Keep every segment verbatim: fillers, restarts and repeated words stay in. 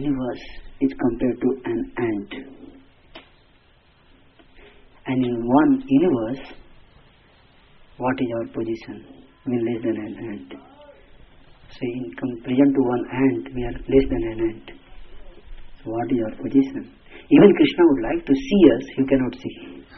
universe is compared to an ant. And in one universe, what is our position? We are less than an ant. So in comparison to one ant, we are less than an ant. So what is our position? Even Krishna would like to see us, he cannot see.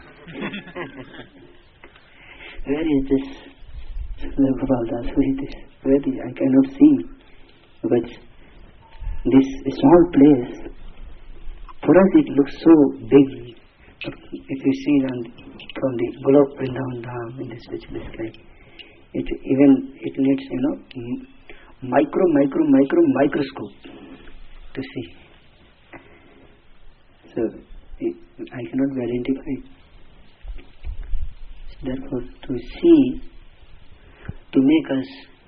Where is this? Gopal Das, where is this? Where is I cannot see. Because this small place, for us it looks so big. If you see on, from the Golok Vrindavan Dham in this special sky, it even it needs, you know, micro, micro, micro, microscope to see. So it, I cannot be identified. Therefore, to see, to make us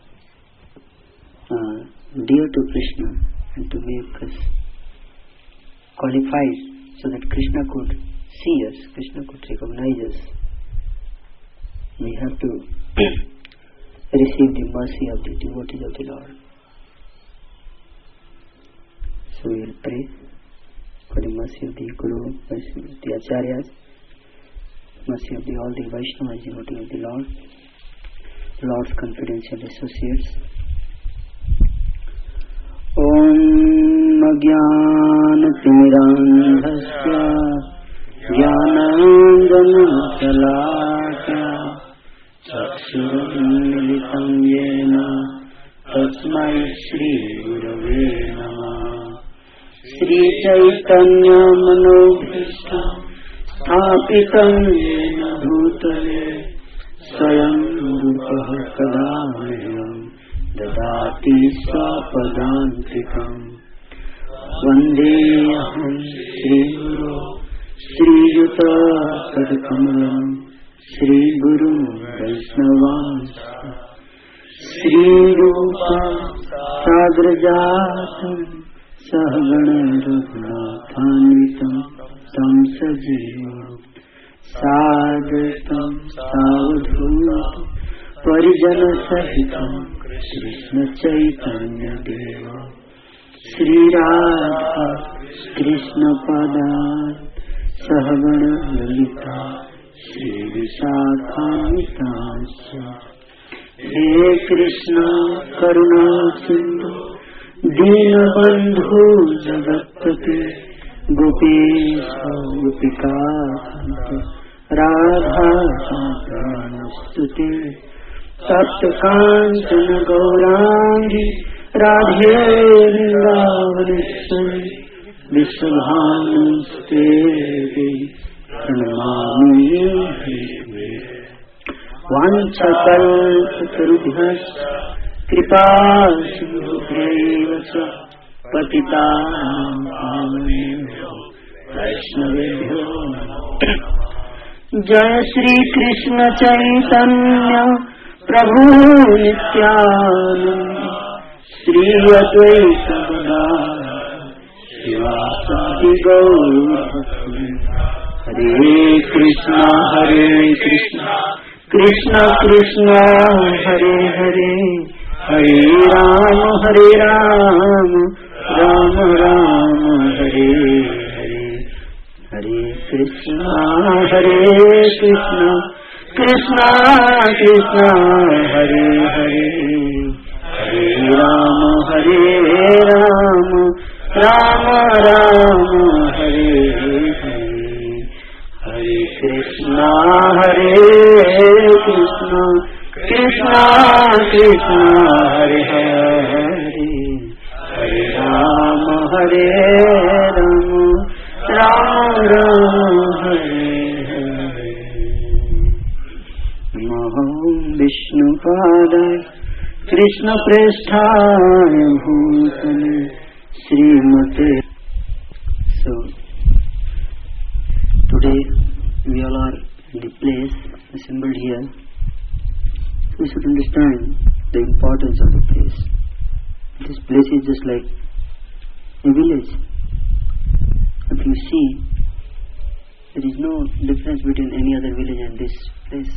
uh, dear to Krishna and to make us qualified so that Krishna could see us, Krishna could recognize us, we have to receive the mercy of the devotees of the Lord. So we will pray for the mercy of the Guru, mercy of the Acharyas, mercy of the, all the Vaishnavas, devotees of the Lord, Lord's confidential associates. Om Ajnana-timirandhasya Jnananjana-shalakya Chakshurunmilitam yena Tasmai Shri Gurave Namah. Shri Chaitanya Manobhishtam Sthapitam yena bhutale Swayam Rupah Kadamyam Dadati Swapadantikam. Vandeham Shri Guru Shri Yuta Padkamalam Shri Guru Vaishnavamsa Shri Rupa Sagrajatam Sahagana Raghunathanitam Tam Sajiva Sadatam Savadhutam Parijana Sahitam Krishna Chaitanya Deva Shri Radha Krishna Padan Sahagana Lalita Shri Vishakhamitansya. He Krishna Karuna Sindhu Deenabandhu Jagatpate Gopesha Gopika Radha Nastute Tapta Kanchana Gaurangi Radhe Vrindavaneshwari Vishwabhanuste Pranamami. Vanchakalpatarubhyascha Kripa Sindhubhyaivacha Patitanam Pavanebhyo Vaishnavebhyo Namo. Jai Shri Krishna Chaitanya Prabhu Nityananda Shri Advaita Gadadhara Srivasadi Gaura. Hare Krishna Hare Krishna Krishna Krishna Hare Hare Hare Rama Hare Rama Rama Rama Hare Hare. Hare Krishna Hare Krishna Krishna Krishna Hare Hare Hare Rama Hare Rama Rama Rama Hare Hare. Hare Krishna Hare Krishna Krishna Krishna Hare Hare Hare Rama Hare Rama Rama Rama Hare Hare. Namo Vishnupadaya Krishna Prestaya Bhutale Srimate. So today we all are in the place assembled here. We should understand the importance of the place. This place is just like a village. If you see, there is no difference between any other village and this place.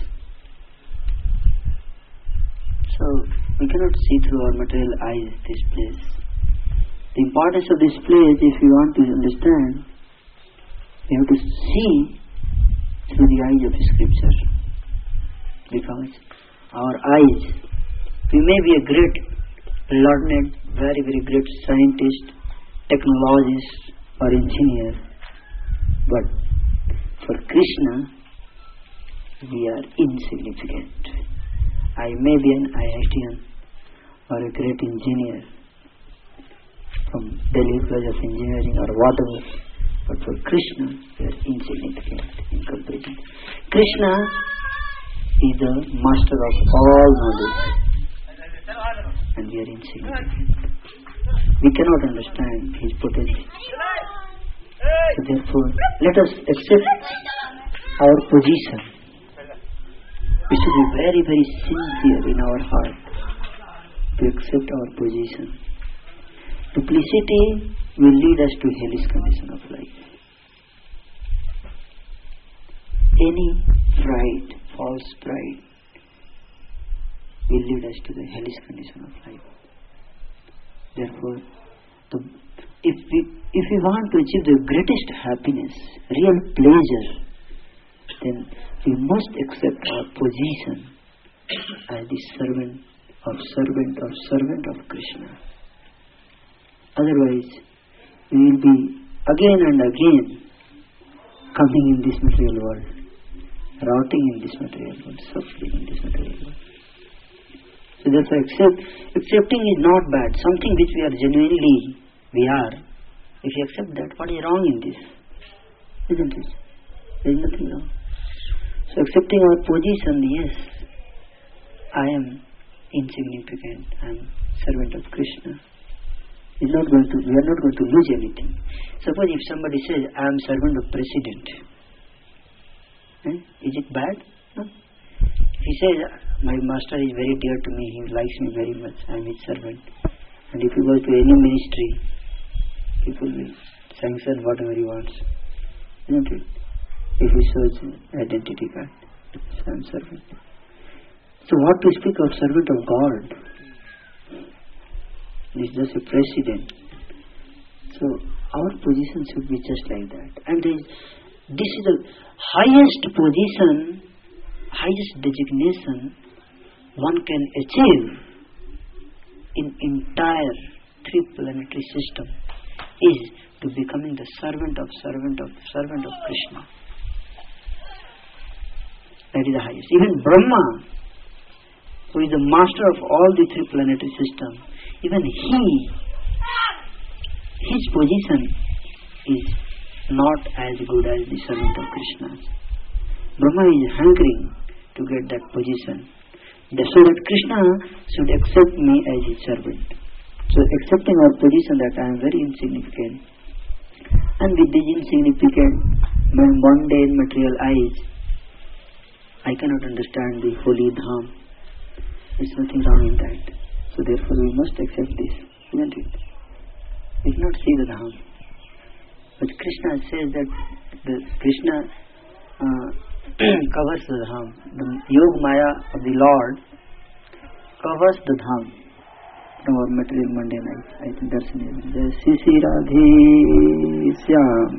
So we cannot see through our material eyes this place. The importance of this place, if you want to understand, you have to see through the eyes of Scripture. Because our eyes, we may be a great, learned, very, very great scientist, technologist or engineer, but for Krishna, we are insignificant. I may be an I I T N or a great engineer from Delhi College of Engineering or whatever, but for Krishna, we are insignificant in comparison. Krishna is the master of all knowledge, and we are insignificant. We cannot understand his potential. So therefore, let us accept our position. We should be very, very sincere in our heart to accept our position. Duplicity will lead us to hellish condition of life. Any pride, false pride, will lead us to the hellish condition of life. Therefore, the, if we if we want to achieve the greatest happiness, real pleasure, then we must accept our position as the servant of servant of servant of Krishna. Otherwise, we will be again and again coming in this material world, rotting in this material world, suffering in this material world. So therefore, accept, accepting is not bad. Something which we are genuinely, we are. If you accept that, what is wrong in this? Isn't it? There is nothing wrong. So accepting our position, yes, I am insignificant, I am servant of Krishna. Is not going to, we are not going to lose anything. Suppose if somebody says, I am servant of president, eh? Is it bad? No. If he says, my master is very dear to me, he likes me very much, I am his servant. And if he goes to any ministry, people will sanction whatever he wants. Isn't it? If he shows identity card, so I am servant. So what to speak of servant of God? He is just a president. So our position should be just like that. And this is the highest position, highest designation one can achieve in entire three planetary system is to becoming the servant of servant of servant of Krishna. That is the highest. Even Brahma, who is the master of all the three planetary systems, even he, his position is not as good as the servant of Krishna. Brahma is hankering to get that position, so that Krishna should accept me as his servant. So accepting our position that I am very insignificant, and with these insignificant, my mundane material eyes, I cannot understand the holy dham. There is nothing wrong in that. So therefore we must accept this, isn't it? We cannot see the dham. But Krishna says that the Krishna uh, covers the dham. The Yoga Maya of the Lord covers the dham from our material mundane eyes. I think that's the name. Jai Sisi Radhe Syam.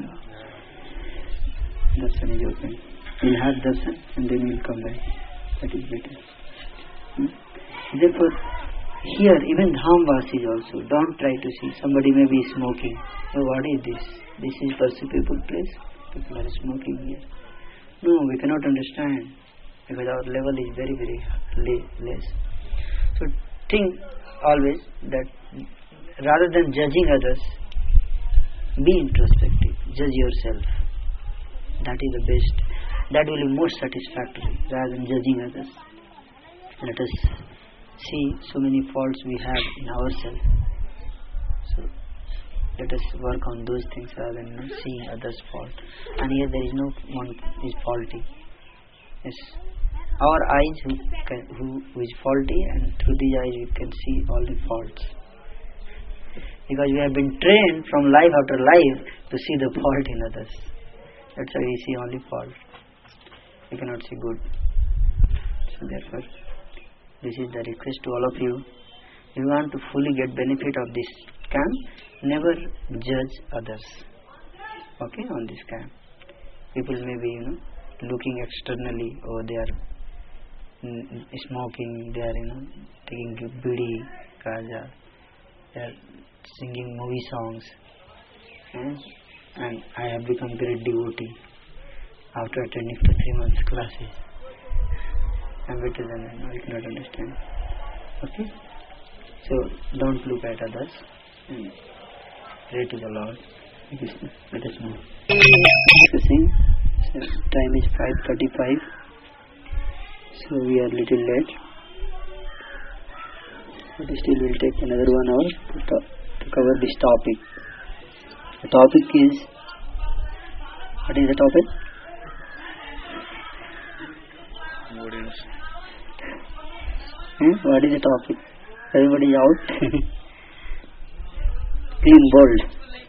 Darshan is open. We'll have darshan and then we'll come back. That is better. Hmm? Therefore, here even Dhamvasis also, don't try to see. Somebody may be smoking. Oh, what is this? This is Percy people place. People are smoking here. No, we cannot understand because our level is very, very less. So think always that rather than judging others, be introspective. Judge yourself. That is the best. That will be more satisfactory rather than judging others. Let us see so many faults we have in ourselves. So let us work on those things rather than not seeing others' fault. And here there is no one is faulty. Yes, our eyes who, can, who, who is faulty, and through these eyes we can see all the faults. Because we have been trained from life after life to see the fault in others. That's why we see only fault. We cannot see good. So therefore, this is the request to all of you. If you want to fully get benefit of this camp, never judge others. Okay, on this camp. People may be, you know, looking externally, or they are mm, smoking, they are, you know, taking bidi, kaja, they are singing movie songs. Eh? And I have become great devotee after attending for three months classes. I am better than them. I cannot understand. Okay? So don't look at others. And pray to the Lord. Krishna. Let us know. Discussing. So time is five thirty-five. So we are little late. But still will take another one hour to, talk, to cover this topic. The topic is, what is the topic? What is? Hmm? What is the topic? Everybody out? Clean, bold.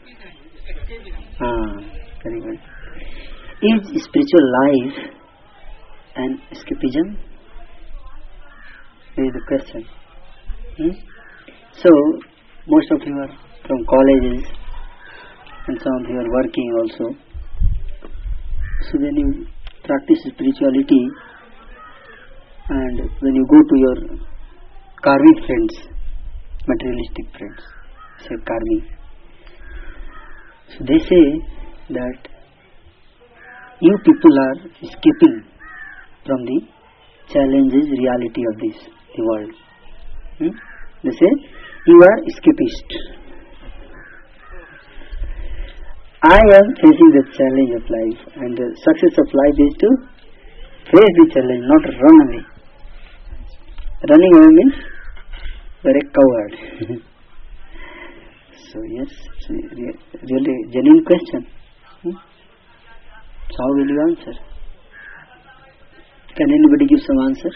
Ah, very good. Is spiritual life an escapism? This is the question. Hmm? So, most of you are from colleges, and some of you are working also. So when you practice spirituality, and when you go to your karmic friends, materialistic friends, say karmi, so they say that you people are escaping from the challenges, reality of this, the world. Hmm? They say you are escapist. I am facing the challenge of life, and the success of life is to face the challenge, not run away. Running away means you are a coward. So yes, really genuine question. Hmm? So how will you answer? Can anybody give some answer?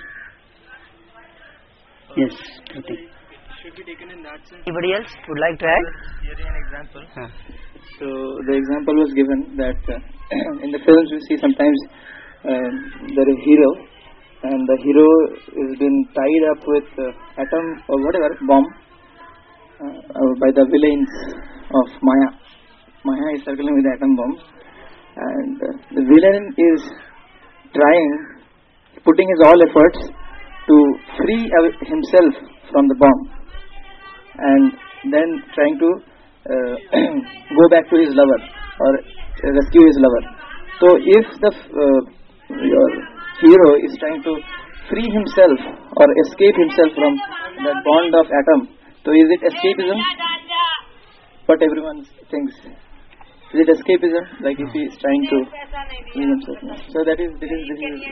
Yes, Pratik. Should be taken in that sense. Anybody else would like to add? Here is an example. Huh. So the example was given that uh, in the films we see sometimes uh, there is a hero, and the hero is been tied up with uh, atom or whatever bomb uh, by the villains of Maya. Maya is circling with the atom bomb, and uh, the villain is trying, putting his all efforts to free himself from the bomb, and then trying to uh, go back to his lover or rescue his lover. So if the uh, your hero is trying to free himself or escape himself from that bond of atom, so is it escapism? What everyone thinks. Is it escapism? Like if he is trying to free himself. So that is this is this is.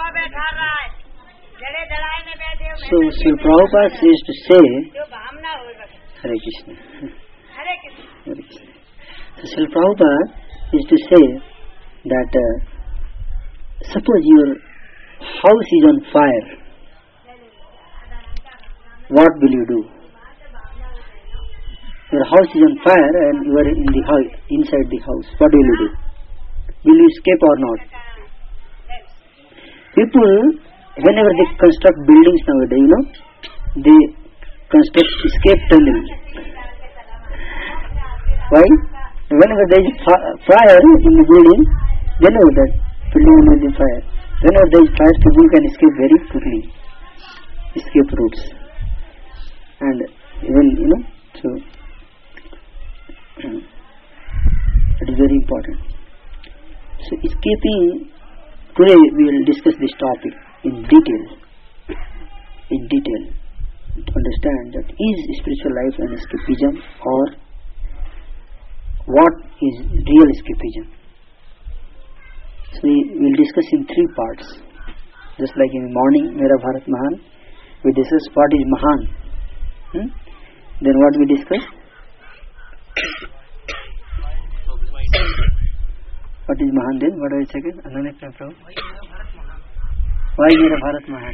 So Sri Prabhupada used to say, Hare Krishna. Hare Krishna. So Sri Prabhupada used to say that uh, suppose your house is on fire, what will you do? Your house is on fire and you are in the house, inside the house. What will you do? Will you escape or not? People, whenever they construct buildings nowadays, you know, they construct escape tunnel. Why? Whenever there is fire in the building, they know that building will be fire. Whenever there is fire, people can escape very quickly. Escape routes. And even, you know, so it is very important. So escaping, today we will discuss this topic in detail. In detail. To understand that is spiritual life an escapism, or what is real escapism. So we will discuss in three parts. Just like in the morning, Mera Bharat Mahan, we discuss what is Mahan. Hmm? Then what we discuss? What is Mahan then? What is second? Another Prabhu. Why Mera Bharat Mahan?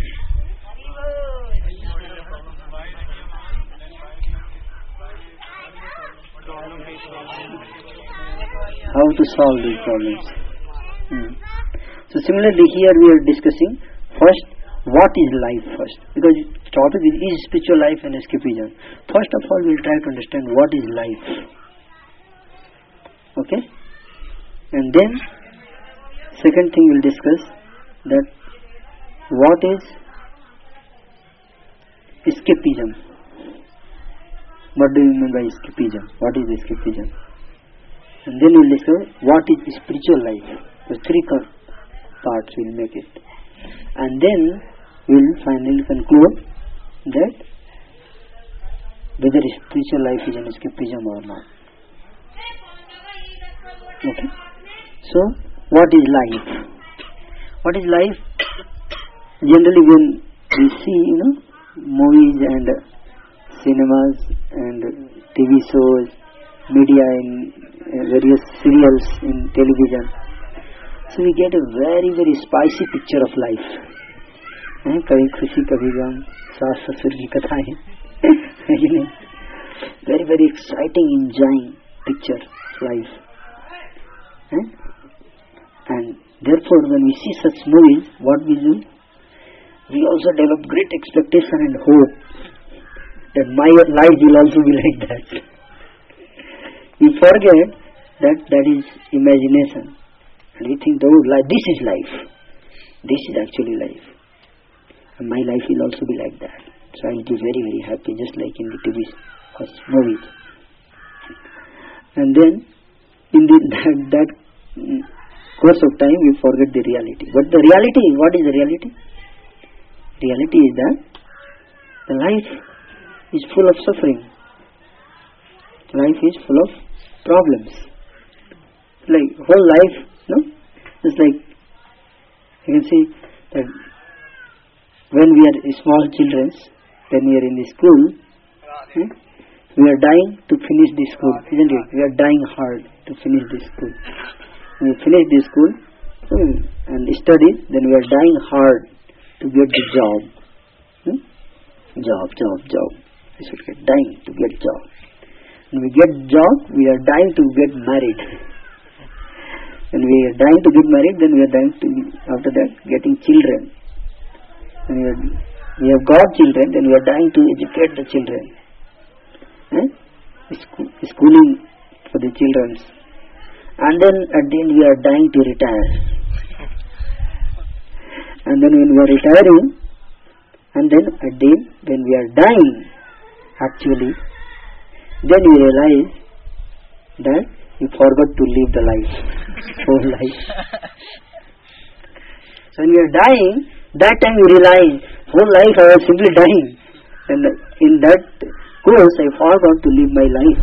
How to solve these problems. Hmm. So similarly here we are discussing first what is life first, because the topic is, is spiritual life and escapism. First of all, we will try to understand what is life. Okay? And then, second thing we will discuss that what is escapism. What do you mean by escapism? What is escapism? And then we will discuss what is spiritual life. The three parts we will make it. And then we will finally conclude that whether spiritual life is an escapism or not. Okay? So, what is life? What is life? Generally when we see, you know, movies and cinemas and T V shows, media in uh, various serials in television, so we get a very very spicy picture of life. eh? Kabhi khushi kabhi gum, saas sasur ki kathaएं. Very very exciting, enjoying picture of life. eh? And therefore when we see such movies, what we do, we also develop great expectation and hope that my life will also be like that. We forget that that is imagination, and we think, oh, this is life. This is actually life, and my life will also be like that. So I will be very very happy, just like in the T V or movies. And then in the, that, that course of time, we forget the reality. But the reality, what is the reality? Reality is that the life is full of suffering. Life is full of problems. Like whole life, no? It's like you can see that when we are small children, when we are in the school, hmm, we are dying to finish the school, isn't it? We are dying hard to finish the school. When we finish the school hmm, and study, then we are dying hard to get the job. Hmm? Job, job, job. We should get dying to get job. When we get job, we are dying to get married. When we are dying to get married, then we are dying to, after that, getting children. When we, are, we have got children, then we are dying to educate the children. Eh? School, schooling for the children. And then at the end we are dying to retire. And then when we are retiring, and then at the end when we are dying, actually, then we realize that we forgot to live the life, whole life. So when we are dying, that time we realize, whole life I was simply dying. And in that course I forgot to live my life.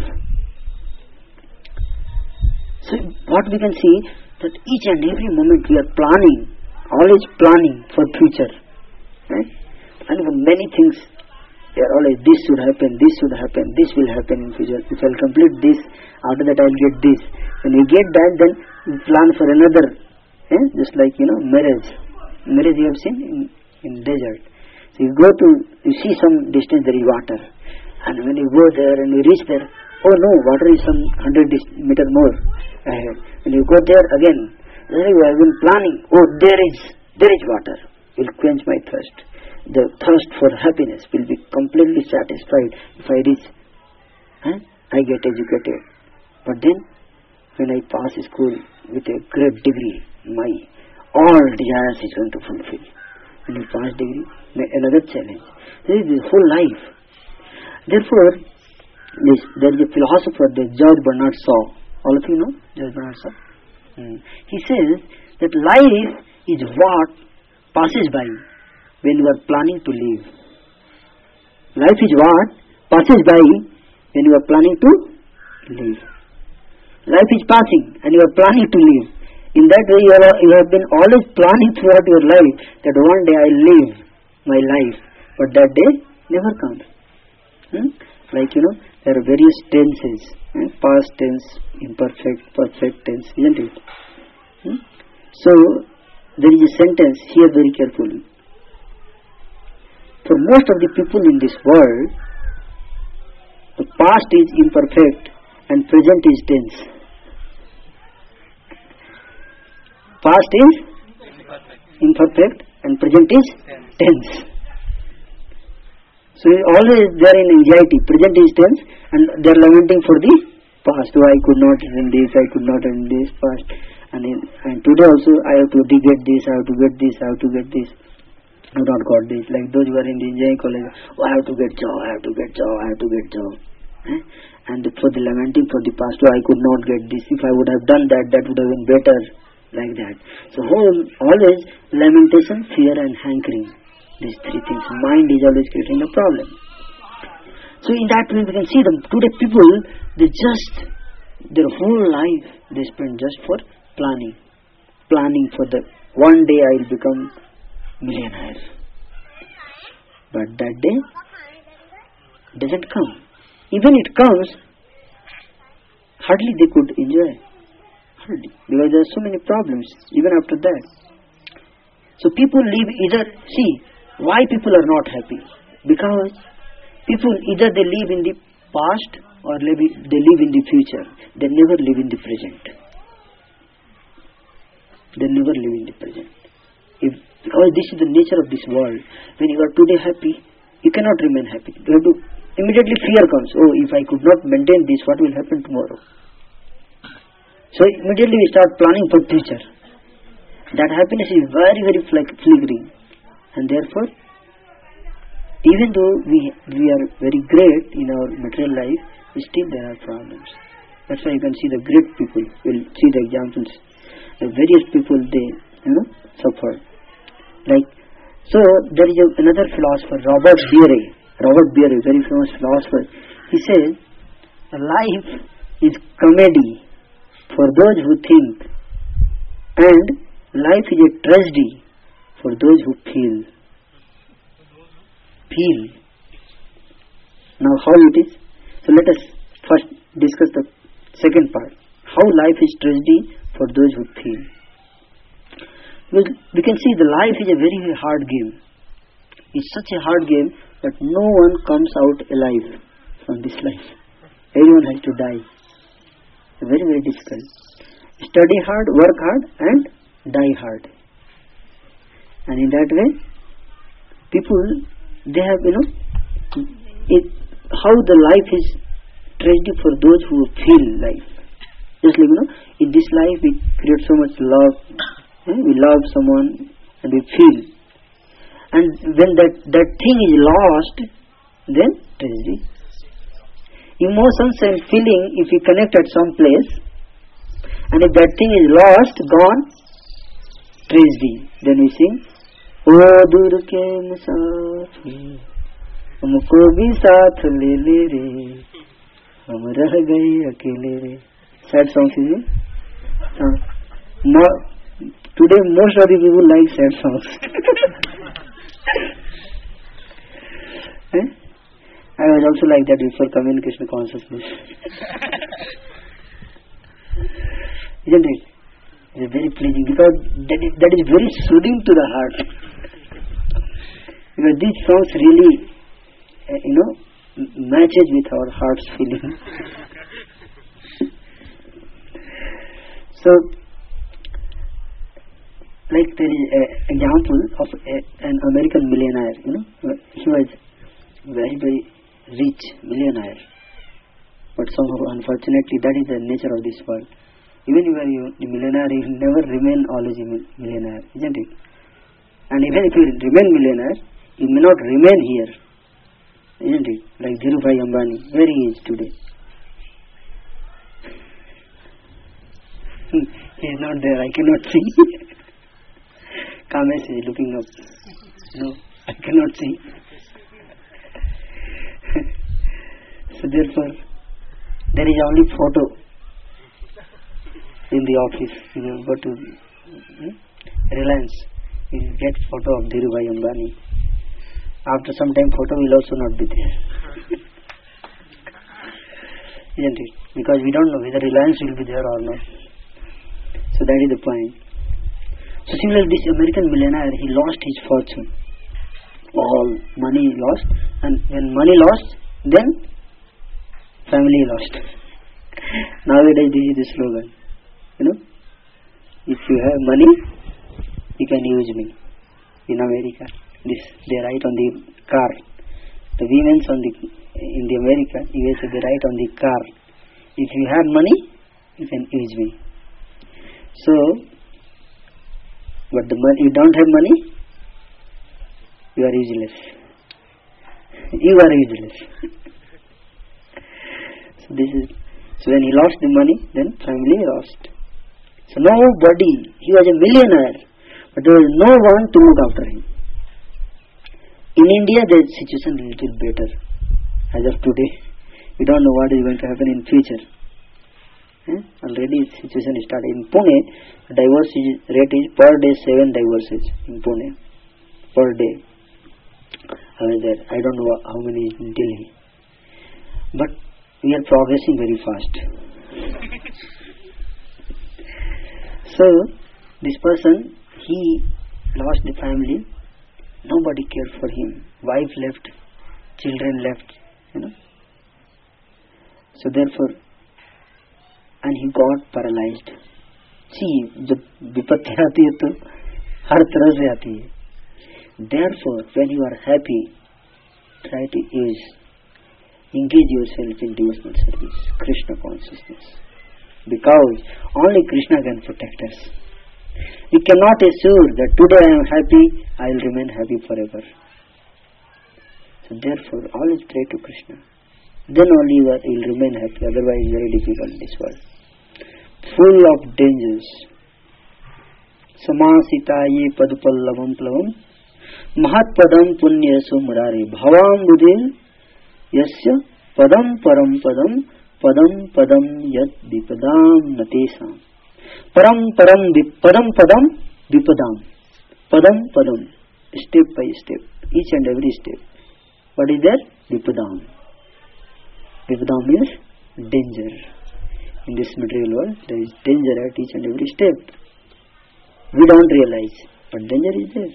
So what we can see, that each and every moment we are planning, always planning for future. Right? And for many things, they are always, this should happen, this should happen, this will happen in future. If I will complete this, after that I will get this. When we get that, then we plan for another. Eh? Just like, you know, marriage. Marriage you have seen in, in desert. So you go to, you see some distance, there is water. And when you go there and you reach there, oh no, water is some hundred meter more ahead. When you go there again, you have been planning, oh there is, there is water, will quench my thirst. The thirst for happiness will be completely satisfied if I reach, huh? I get educated. But then, when I pass school with a great degree, my all desires is going to fulfill. When you pass degree, another challenge. This is the whole life. Therefore, this, there is a philosopher, the George Bernard Shaw. All of you know George Bernard Shaw? Hmm. He says that life is what passes by when you are planning to live. Life is what passes by when you are planning to live. Life is passing and you are planning to live. In that way you, are, you have been always planning throughout your life that one day I live my life, but that day never comes. Hmm? Like, you know, there are various tenses, eh? Past tense, imperfect, perfect tense, isn't it? Hmm? So, there is a sentence, hear very carefully. For most of the people in this world, the past is imperfect and present is tense. Past is imperfect and present is tense. So always they are in anxiety. Present is tense and they are lamenting for the past. Oh, I could not earn this, I could not earn this past. And, in, and today also I have to get this, I have to get this, I have to get this. I have not got this. Like those who are in the engineering college, oh, I have to get job, I have to get job, I have to get job. Eh? And for the lamenting for the past, oh, I could not get this. If I would have done that, that would have been better. Like that. So whole, always lamentation, fear and hankering. These three things. Mind is always creating a problem. So in that way we can see them. Today people, they just, their whole life they spend just for planning. Planning for the, one day I will become millionaire. But that day doesn't come. Even it comes, hardly they could enjoy. Hardly. Because there are so many problems even after that. So people live either, see, why people are not happy? Because people either they live in the past or live, they live in the future. They never live in the present. They never live in the present. If, because this is the nature of this world. When you are today happy, you cannot remain happy. You have to, immediately fear comes. Oh, if I could not maintain this, what will happen tomorrow? So immediately we start planning for future. That happiness is very, very flickering. And therefore, even though we we are very great in our material life, still there are problems. That's why you can see the great people. We'll see the examples. The various people, they, you know, suffer. Like, so there is a, another philosopher, Robert Beere. Robert Beere, very famous philosopher. He says, life is comedy for those who think, and life is a tragedy for those who feel. Feel. Now how it is? So let us first discuss the second part. How life is tragedy for those who feel. Well, we can see the life is a very, very hard game. It's such a hard game that no one comes out alive from this life. Everyone has to die. Very, very difficult. Study hard, work hard and die hard. And in that way, people, they have, you know, it, how the life is tragedy for those who feel life. Just like, you know, in this life we create so much love. Eh? We love someone and we feel. And when that, that thing is lost, then tragedy. Emotions and feeling, if we connect at some place, and if that thing is lost, gone, tragedy. Then we sing, O dur ke musafir, humko bhi saath le le re, hum rah gaye akele re. Sad songs, is it? Uh, no, today most of the people like sad songs. eh? I was also like that before communication consciousness. Isn't it? It's very pleasing because that is, that is very soothing to the heart. Because these songs really, uh, you know, matches with our heart's feeling. So, like there is an example of a, an American millionaire, you know, he was very, very rich millionaire. But somehow, unfortunately, that is the nature of this world. Even if you are a millionaire, you will never remain always a millionaire, isn't it? And even if you remain millionaire, you may not remain here, isn't it? Like Dhirubhai Ambani, where he is today. He is not there, I cannot see. Kamesh is looking up. No, I cannot see. So therefore, there is only photo in the office. You know, go to hmm, Reliance, you will get photo of Dhirubhai Ambani. After some time, photo will also not be there. Isn't it? Because we don't know whether Reliance will be there or not. So that is the point. So similarly, this American millionaire, he lost his fortune. All money lost. And when money lost, then family lost. Nowadays this is the slogan. You know, if you have money, you can use me. in America. This they write on the car. The women's on the in the America, U S A, they write on the car. If you have money, you can use me. So, but the money, you don't have money, you are useless. You are useless. So this is so when he lost the money, then family lost. So nobody, he was a millionaire, but there was no one to look after him. In India, the situation is a little better as of today. We don't know what is going to happen in future. Eh? Already situation is started. In Pune, divorce rate is per day seven divorces in Pune. Per day. I was there. I don't know how many in Delhi. But we are progressing very fast. So, this person, he lost the family. Nobody cared for him. Wife left, children left, you know. So therefore, and he got paralyzed. See, जब विपत्ति आती है तो हर तरह से आती है. Therefore, when you are happy, try to use, engage yourself in devotional service, Krishna consciousness, because only Krishna can protect us. We cannot assure that today I am happy, I will remain happy forever. So therefore, always pray to Krishna. Then only you will remain happy, otherwise very difficult in this world. Full of dangers. Samasita ye padupallavam plavam mahatpadam punyasu murari bhavam buddhim yasya padam param padam padam padam yad vipadam natesam. Param param padam padam vipadam. Padam padam. Step by step. Each and every step. What is there? Vipadam. Vipadam means danger. In this material world, there is danger at each and every step. We don't realize, but danger is there.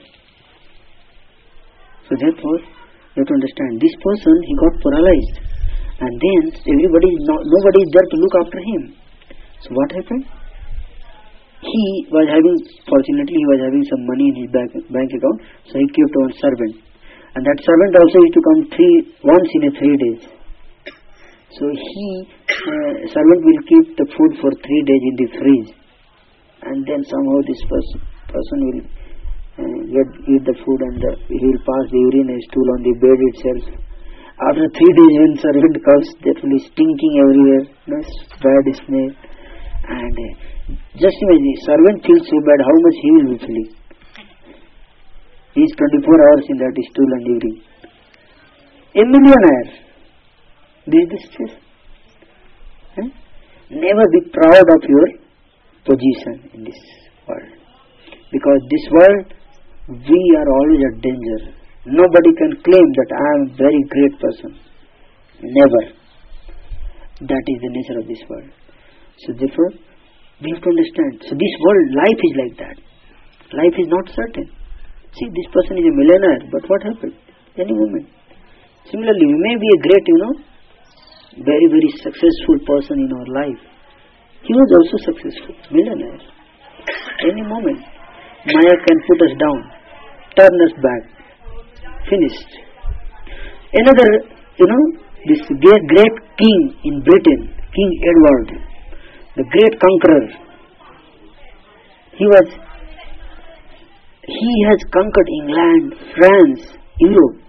So therefore, you have to understand, this person, he got paralyzed. And then, everybody, no, nobody is there to look after him. So what happened? He was having, fortunately, he was having some money in his bank, bank account, so he kept one servant. And that servant also used to come three, once in a three days. So he, uh, servant will keep the food for three days in the fridge. And then somehow this person, person will uh, get, eat the food and the, he will pass the urine stool on the bed itself. After three days when servant comes, that will be stinking everywhere, nice bad smell. And uh, just imagine, servant feels so bad, how much he will be feeling. He is twenty-four hours in that stool and urine. A millionaire. This is the stress. Huh? Never be proud of your position in this world. Because this world, we are always at danger. Nobody can claim that I am a very great person. Never. That is the nature of this world. So therefore, we have to understand. So this world, life is like that. Life is not certain. See, this person is a millionaire, but what happened? Any moment. Similarly, we may be a great, you know, very, very successful person in our life. He was also successful, millionaire. Any moment, Maya can put us down, turn us back, finished. Another, you know, this great, great king in Britain, King Edward, the great conqueror, he was, he has conquered England, France, Europe.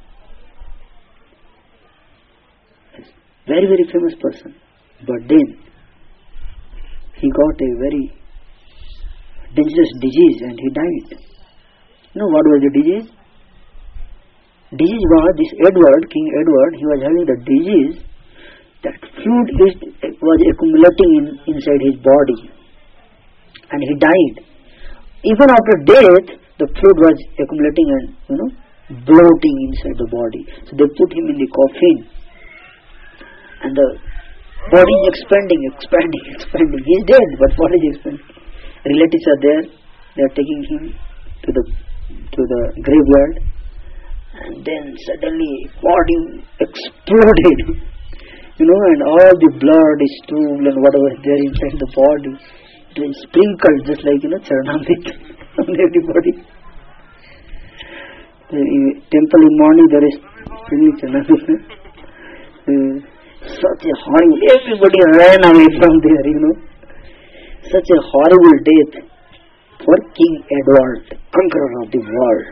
Very, very famous person. But then, he got a very dangerous disease and he died. You know what was the disease? Disease was, this Edward, King Edward, he was having the disease that fluid is, was accumulating in, inside his body. And he died. Even after death, the fluid was accumulating and, you know, bloating inside the body. So they put him in the coffin. And the body is expanding, expanding, expanding. He is dead, but body is expanding. Relatives are there. They are taking him to the to the graveyard. And then suddenly body exploded. You know, and all the blood, stool and whatever is there inside the body, it was sprinkled just like, you know, Charanamrit on everybody. The in temple in morning there is uh, such a horrible, everybody ran away from there, you know. Such a horrible death for King Edward, conqueror of the world.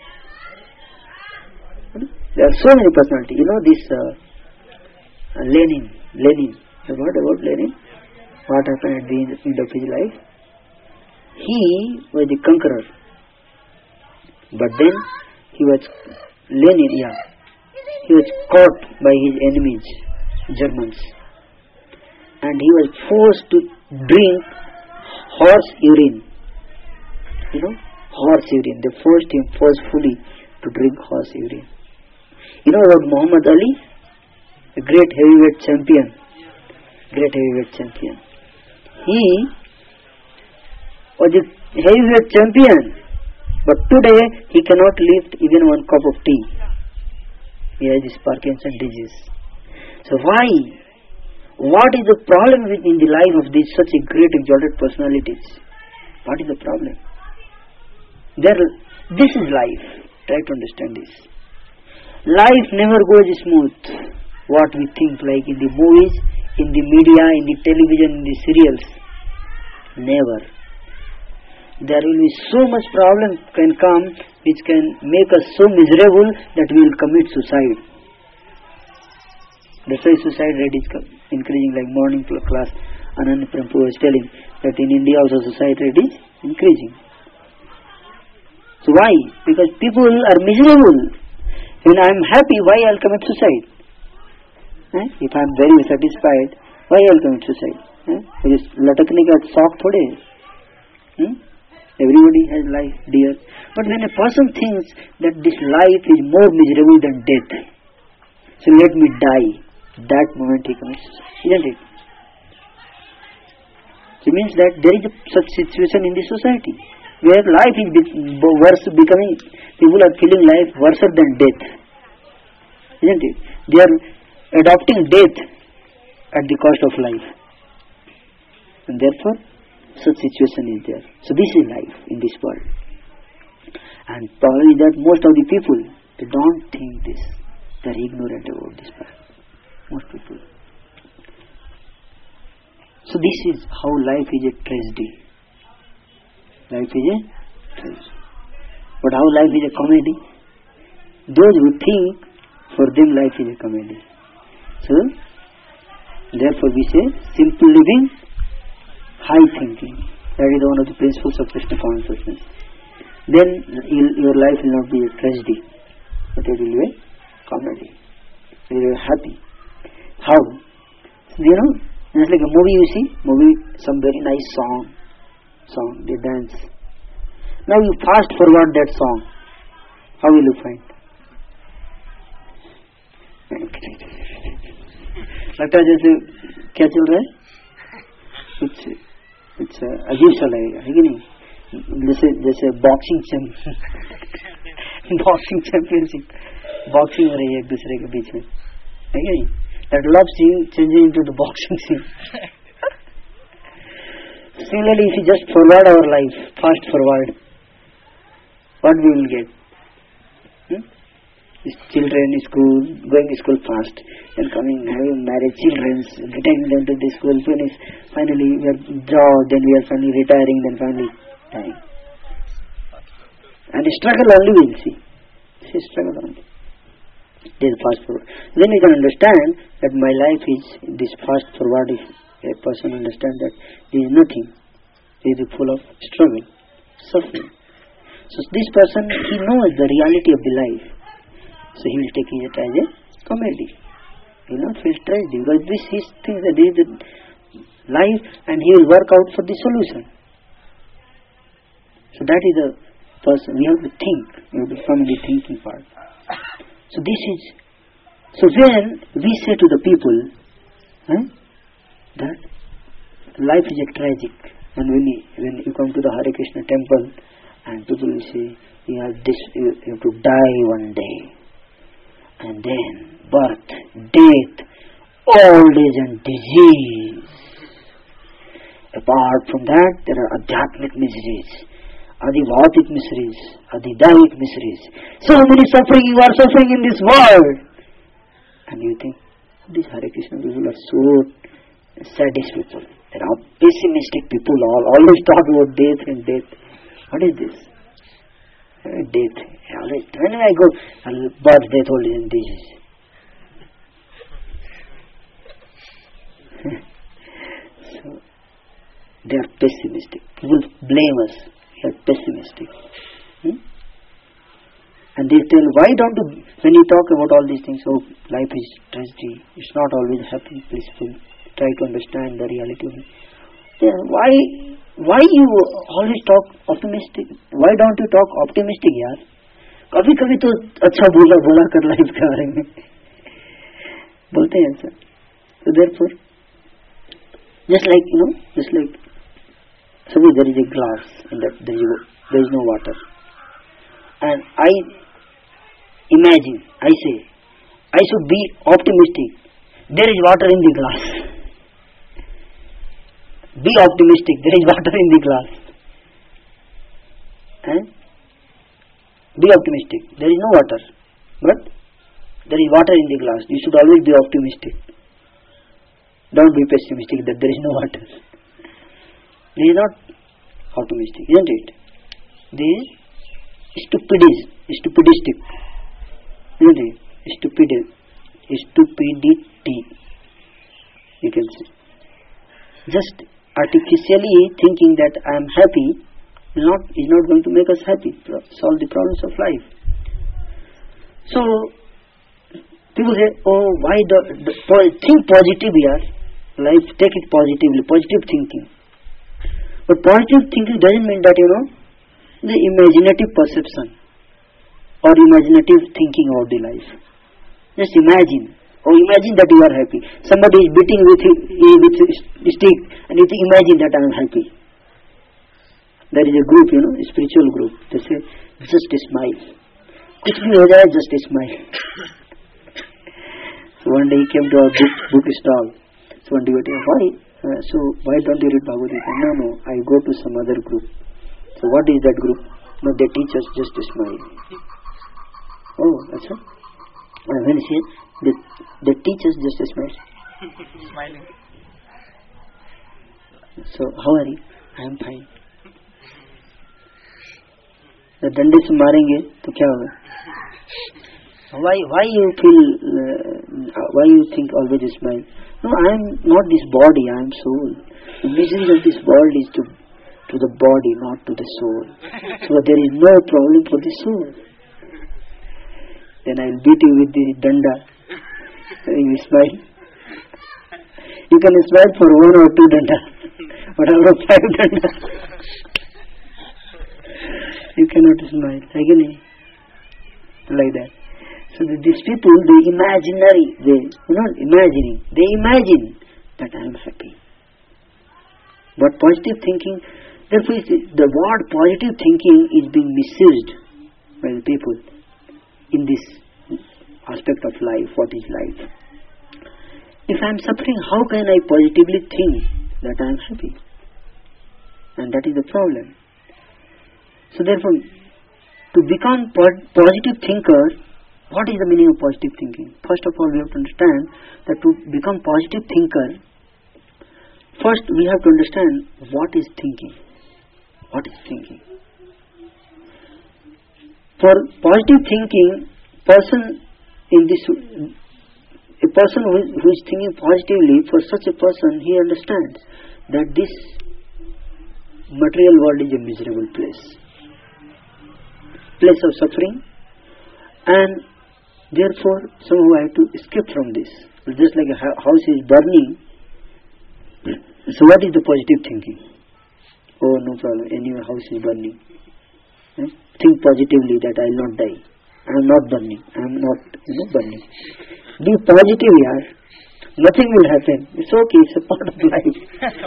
There are so many personalities. You know this uh, Lenin, Lenin, you heard about Lenin? What happened at the end of his life? He was the conqueror. But then he was, Lenin, yeah, he was caught by his enemies, Germans. And he was forced to drink horse urine. You know, horse urine. They forced him forcefully to drink horse urine. You know about Muhammad Ali? A great heavyweight champion. Great heavyweight champion. He was a heavyweight champion. But today he cannot lift even one cup of tea. He has this Parkinson's disease. So why? What is the problem with in the life of these such a great exalted personalities? What is the problem? There, this is life. Try to understand this. Life never goes smooth. What we think like in the movies, in the media, in the television, in the serials. Never. There will be so much problem can come which can make us so miserable that we will commit suicide. That's why suicide rate is increasing, like morning class Anand Prabhu was telling that in India also suicide rate is increasing. So why? Because people are miserable. When I am happy, why I will commit suicide? Eh? If I am very satisfied, why I will commit suicide? Eh? लटकने का शौक थोड़े. Hmm? Everybody has life dear. But when a person thinks that this life is more miserable than death, so let me die, that moment he commits suicide, isn't it? It means that there is a such situation in the society where life is be- worse becoming, people are feeling life worse than death, isn't it? They are adopting death at the cost of life, and therefore such situation is there. So this is life in this world. And probably that most of the people, they don't think this. They are ignorant about this part. Most people. So this is how life is a tragedy. Life is a tragedy. But how life is a comedy? Those who think, for them life is a comedy. So, therefore we say, simple living, high thinking. That is one of the principles of Krishna consciousness. Then your life will not be a tragedy, but it will be a comedy. You will be happy. How? So, you know, it's like a movie you see, movie, some very nice song, song, they dance. Now you fast forward that song. How will you find? लगता है जैसे क्या चल रहा है? कुछ कुछ अजीब सा लगेगा, है कि नहीं? जैसे जैसे boxing champion boxing championship boxing हो रही है एक दूसरे के बीच में, है कि नहीं? That love scene changing into the boxing scene. Similarly, if we just forward our life, fast forward, what we will get? Hmm? Children in school, going to school fast, then coming, having marriage, children, getting them to the school, finish, finally we are job, then we are finally retiring, then finally dying. And struggle only we will see. See, struggle only. This is fast forward. Then you can understand that my life is this fast forward. If a person understands that there is nothing, he is full of struggle, suffering. So this person, he knows the reality of the life. So he will take it as a comedy. He will not feel tragedy because this is things that this is the life, and he will work out for the solution. So that is the person. We have to think. We have to come in the thinking part. So this is. So when we say to the people, huh, that life is a tragic, and when you, when you come to the Hare Krishna temple, and people will say, you have this, you have to die one day, and then birth, death, old age and disease. Apart from that, there are adhyatmic miseries. Adivautic miseries, Adidaic miseries. So many suffering you are suffering in this world. And you think, these Hare Krishna people are so sadist people. They are pessimistic people, all always talk about death and death. What is this? Uh, death. Always, whenever I go, birth, death, old age and disease. So, they are pessimistic. People blame us. We are pessimistic. Hmm? And they tell, why don't you, when you talk about all these things, oh, life is tragedy, it's not always happy, peaceful, try to understand the reality of it. Yeah, why, why you always talk optimistic? Why don't you talk optimistic, yaar? कभी कभी तो अच्छा बोला बोला कर life के बारे में बोलते हैं sir. So therefore, just like, you know, just like, suppose there is a glass and that there is, there is no water. And I imagine, I say, I should be optimistic. There is water in the glass. Be optimistic, there is water in the glass. And be optimistic, there is no water. But there is water in the glass. You should always be optimistic. Don't be pessimistic that there is no water. This is not optimistic, isn't it? This is stupidis, stupidistic, isn't it? Stupid, stupidity, you can say. Just artificially thinking that I am happy not, is not going to make us happy, solve the problems of life. So, people say, oh, why the, the think positive here, life, take it positively, positive thinking. But positive thinking doesn't mean that, you know, the imaginative perception or imaginative thinking about the life. Just imagine, or imagine that you are happy. Somebody is beating with with a stick and you think, imagine that I am happy. There is a group, you know, a spiritual group. They say, just a smile. Kuch bhi ho jaya, just a smile. So one day he came to our book, book stall. So one devotee, why? Uh, so why don't you read Bhagavad Gita? No, no, I go to some other group. So what is that group? No, they teach us just a smile. Oh, that's right. And when he said, they, they teach us just a smile. Smiling. So how are you? I am fine. The डंडे से मारेंगे तो क्या होगा? Why why you feel uh, why you think always a smile? No, I am not this body. I am soul. The misery of this world is to to the body, not to the soul. So there is no problem for the soul. Then I will beat you with the danda. You will smile. You can smile for one or two danda, but out of five danda, you cannot smile. Again, like that. So these people, they imaginary, they not imagining, they imagine that I am happy. But positive thinking, therefore the word positive thinking is being misused by the people in this aspect of life. What is life? If I am suffering, how can I positively think that I am happy? And that is the problem. So therefore, to become po- positive thinker, what is the meaning of positive thinking? First of all, we have to understand that to become positive thinker, first we have to understand what is thinking. What is thinking? For positive thinking, person in this, a person who is, who is thinking positively, for such a person, he understands that this material world is a miserable place, place of suffering, and therefore somehow I have to escape from this. Just like a house is burning, so what is the positive thinking? Oh, no problem, anyway house is burning. Eh? Think positively that I will not die. I am not burning. I am not, you know, burning. Be positive, yaar. Nothing will happen. It's okay, it's a part of life.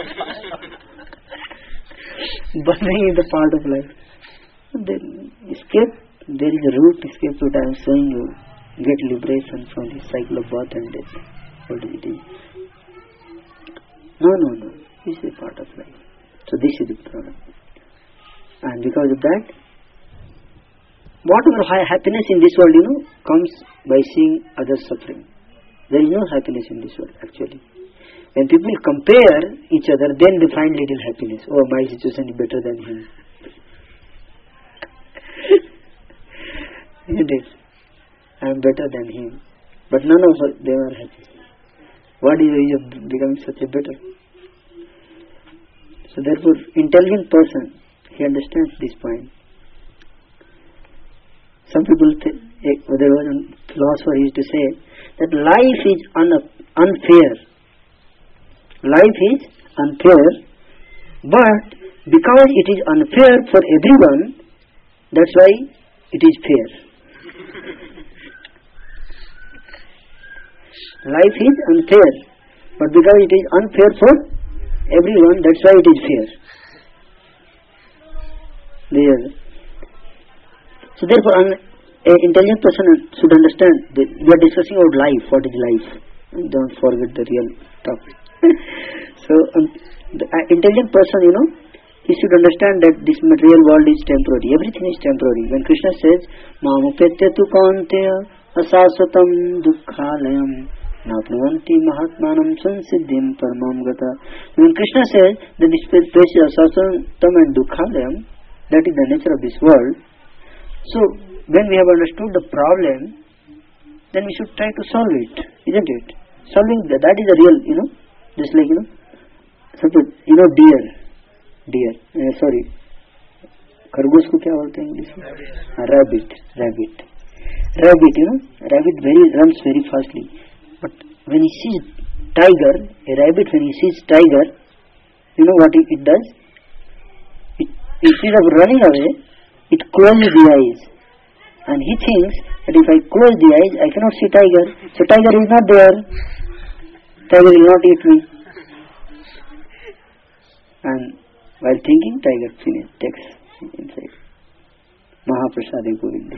Burning is a part of life. Then escape, there is a route, escape what I am saying you. Get liberation from the cycle of birth and death. What is it? No, no, no. This is a part of life. So this is the problem. And because of that, whatever high happiness in this world, you know, comes by seeing others suffering. There is no happiness in this world, actually. When people compare each other, then they find little happiness. Oh, my situation is better than him. Isn't it? I am better than him. But none of them are happy. What is the use of becoming such a better? So therefore, intelligent person, he understands this point. Some people, th- there was a philosopher used to say that life is un- unfair. Life is unfair, but because it is unfair for everyone, that's why it is fair. Life is unfair, but because it is unfair for everyone, that's why it is fair. There. So therefore, an intelligent person should understand that we are discussing about life. What is life? Don't forget the real topic. So, um, the uh, intelligent person, you know, he should understand that this material world is temporary. Everything is temporary. When Krishna says, "Mamupetya tu kaunteya asasvatam dukkhalayam napnuvanti mahatmanam sansiddhim paramam gata." When Krishna says that this place is asasvatam and dukkhalayam, that is the nature of this world. So, when we have understood the problem, then we should try to solve it, isn't it? Solving that, that is the real, you know, just like, you know, suppose, you know, deer, deer, uh, sorry, खरगोश को क्या बोलते हैं English में? Rabbit, rabbit, rabbit, you know, rabbit very runs very fastly, but when he sees tiger, a rabbit when he sees tiger, you know what it, it does? It, instead of running away, it closes the eyes, and he thinks that if I close the eyes, I cannot see tiger, so tiger is not there, tiger will not eat me. And while thinking, tiger finishes, takes inside. Mahaprasade Govinda.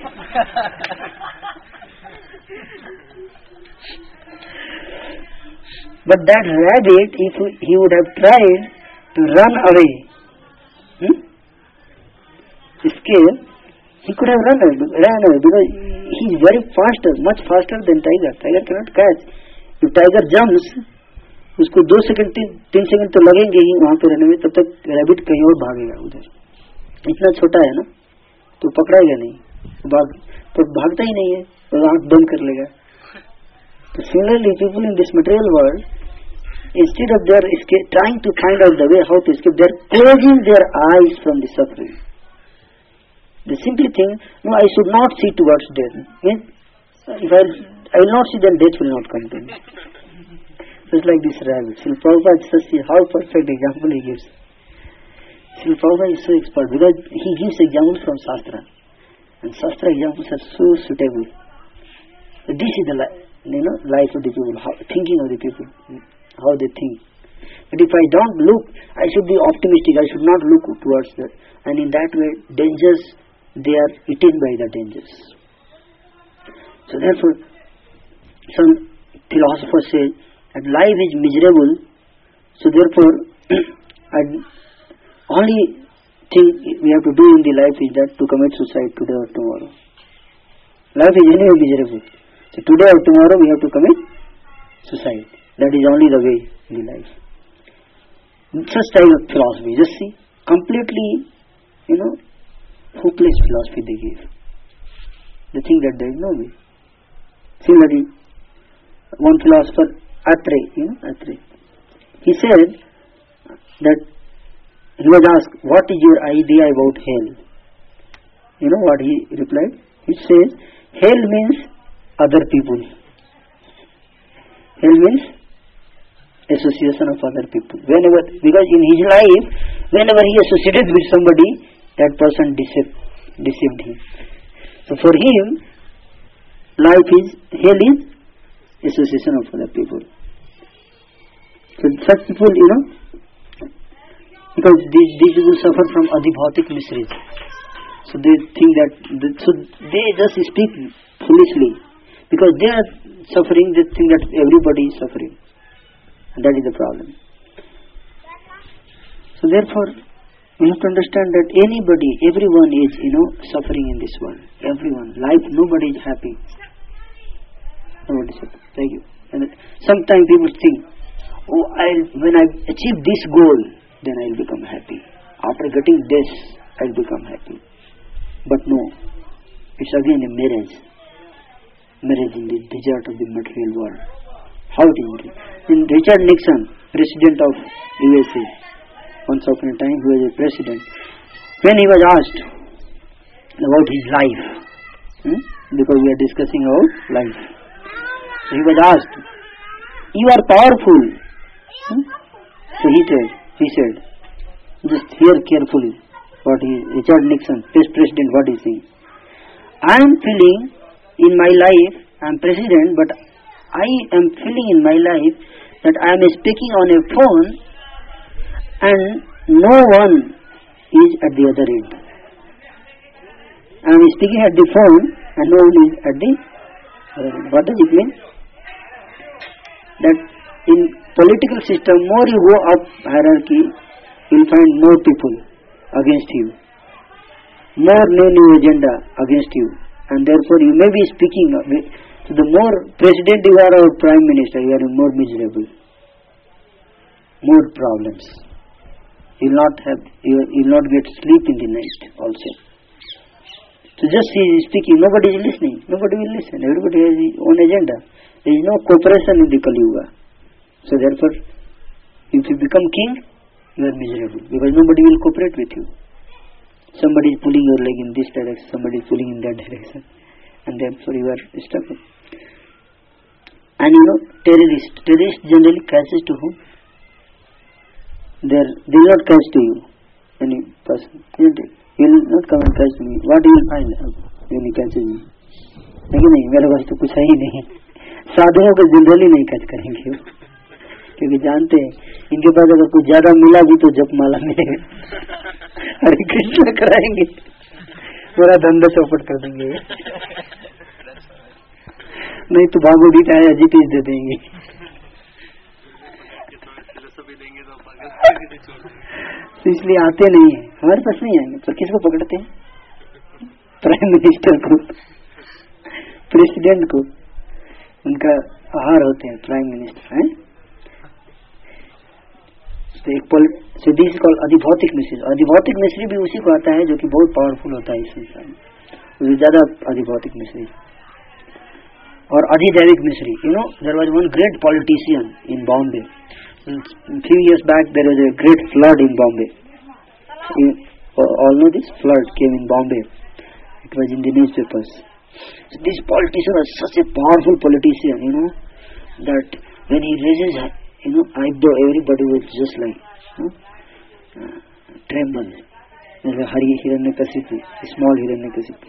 But that rabbit, if he would have tried to run away, hmm? escape, he could have run away, ran away because he is very faster, much faster than tiger. Tiger cannot catch. If tiger jumps, उसको दो second तीन, तीन second तो लगेंगे ही वहां पे रहने में, तब तक रैबिट कहीं और भागेगा उधर. इतना छोटा है ना, तो पकड़ाएगा नहीं, भाग तो भागता ही नहीं है, तो आंख बंद कर लेगा. So similarly, people in this material world, instead of their escape, trying to find out the way how to escape, they are closing their eyes from the suffering. They simply think, no, I should not see towards death. Means, if I, I will not see, then death will not come to me. Just like this rabbit. Srila Prabhupada says, see how perfect example he gives. Srila Prabhupada is so expert because he gives examples from Shastra. And Shastra examples are so suitable. So this is the li- you know, life of the people, how, thinking of the people, how they think. But if I don't look, I should be optimistic, I should not look towards that. And in that way, dangers, they are eaten by the dangers. So therefore, some philosophers say that life is miserable, so therefore, only thing we have to do in the life is that to commit suicide today or tomorrow. Life is anyway miserable. So today or tomorrow we have to commit suicide. That is only the way in the life. Such type of philosophy, just see, completely, you know, hopeless philosophy they give. They think that there is no way. Similarly, one philosopher, Atre, you know, Atre, he said that he was asked, what is your idea about hell? You know what he replied? He says, hell means other people. Hell means association of other people. Whenever, because in his life, whenever he associated with somebody, that person deceived, deceived him. So for him, life is, hell is association of other people. So such people, you know, because these, these people suffer from adhibhautic miseries. So they think that, so they just speak foolishly. Because they are suffering, they think that everybody is suffering. And that is the problem. So therefore, You have to understand that anybody, everyone is, you know, suffering in this world. Everyone. Life, nobody is happy. Nobody is happy. Thank you. And sometimes people think, oh, I'll, when I achieve this goal, then I'll become happy. After getting this, I'll become happy. But no. It's again a marriage. Marriage in the desert of the material world. How it is? In Richard Nixon, President of U S A, once upon a time he was a president, when he was asked about his life, hmm, because we are discussing about life, so he was asked, you are powerful, hmm? So he said, he said, just hear carefully what he, Richard Nixon, this president, what he is saying. I am feeling in my life, I am president, but I am feeling in my life that I am speaking on a phone and no one is at the other end. I am speaking at the phone and no one is at the other end. What does it mean? That in political system, more you go up hierarchy, you will find more people against you, more new new agenda against you, and therefore you may be speaking. So the more president you are or prime minister, you are more miserable, more problems. You will not have, you will not get sleep in the night also. So just he is speaking, nobody is listening, nobody will listen, everybody has his own agenda. There is no cooperation in the Kali Yuga. So therefore, if you become king, you are miserable, because nobody will cooperate with you. Somebody is pulling your leg in this direction, somebody is pulling in that direction, and therefore you are stuck. And you know, terrorists, terrorists generally catches to whom? They they will not catch to you, any person. He will not come and catch me. What he will find when he catches me? लेकिन नहीं, मेरे पास तो कुछ है ही नहीं. साधुओं को generally नहीं कैच करेंगे, क्योंकि जानते हैं इनके पास अगर कुछ ज्यादा मिला भी तो जप माला मिलेगा. हरे कृष्ण कराएंगे, पूरा धंधा चौपट कर देंगे. नहीं तो भागवत आया जीपीस दे देंगे. तो इसलिए आते नहीं है, हमारे पास नहीं आएंगे. तो किसको पकड़ते हैं? प्राइम मिनिस्टर को, प्रेसिडेंट को. उनका आहार होते हैं प्राइम मिनिस्टर है. तो एक so this is called अधिभौतिक मिश्री. अधिभौतिक मिश्री भी उसी को आता है जो कि बहुत पावरफुल होता है इस संसार में, उससे ज्यादा अधिभौतिक मिश्री. और अधिदैविक मिश्री. You know, there was one great politician in Bombay. A few years back there was a great flood in Bombay. You all know this flood came in Bombay. It was in the newspapers. So this politician was such a powerful politician, you know, that when he raises, you know, eyebrow, everybody was just like, you know, uh, tremble. Like Hari Hiranyakasipu, small Hiranyakasipu.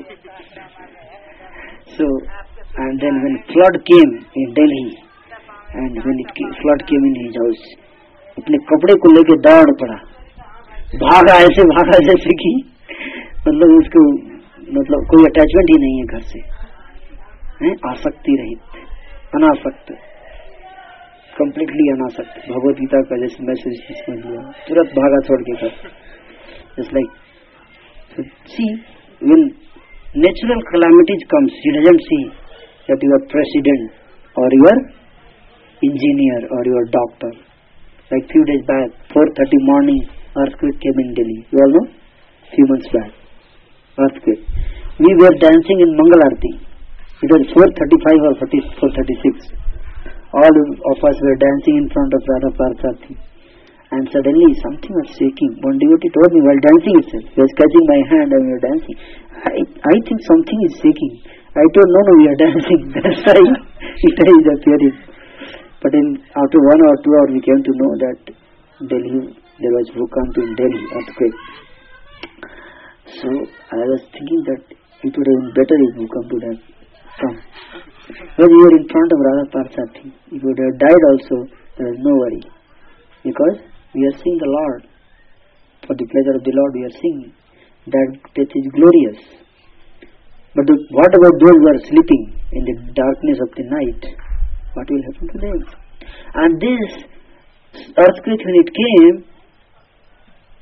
So, and then when flood came in Delhi, and when it came, flood came in his house, अपने कपड़े को लेके दौड़ पड़ा, भागा, ऐसे भागा जैसे कि मतलब उसको मतलब कोई अटैचमेंट ही नहीं है घर से, हैं, आसक्ति रहित, अनासक्त, कंप्लीटली अनासक्त. भगवत गीता का जैसे मैसेज समझ लिया, तुरंत भागा छोड़ के घर. Just like see when natural calamities comes, he doesn't see that you are president or you are engineer or you are doctor. Like few days back, four thirty morning, earthquake came in Delhi. You all know? Few months back, earthquake. We were dancing in Mangal Aarti. It was four thirty-five or four thirty-six. All of us were dancing in front of Radha Parthati. And suddenly something was shaking. One devotee told me while dancing itself, he was catching my hand and we were dancing. I, I think something is shaking. I told, no, no, we are dancing. That's why it is appearing. But in, after one or two hours, we came to know that Delhi, there was Bhukamp in Delhi, earthquake. So I was thinking that it would have been better if Bhukamp would have come. When we were in front of Radha Parthati, if we would have died also, there was no worry. Because we are seeing the Lord. For the pleasure of the Lord, we are seeing that death is glorious. But the, what about those who are sleeping in the darkness of the night? What will happen to them? And this earthquake, when it came,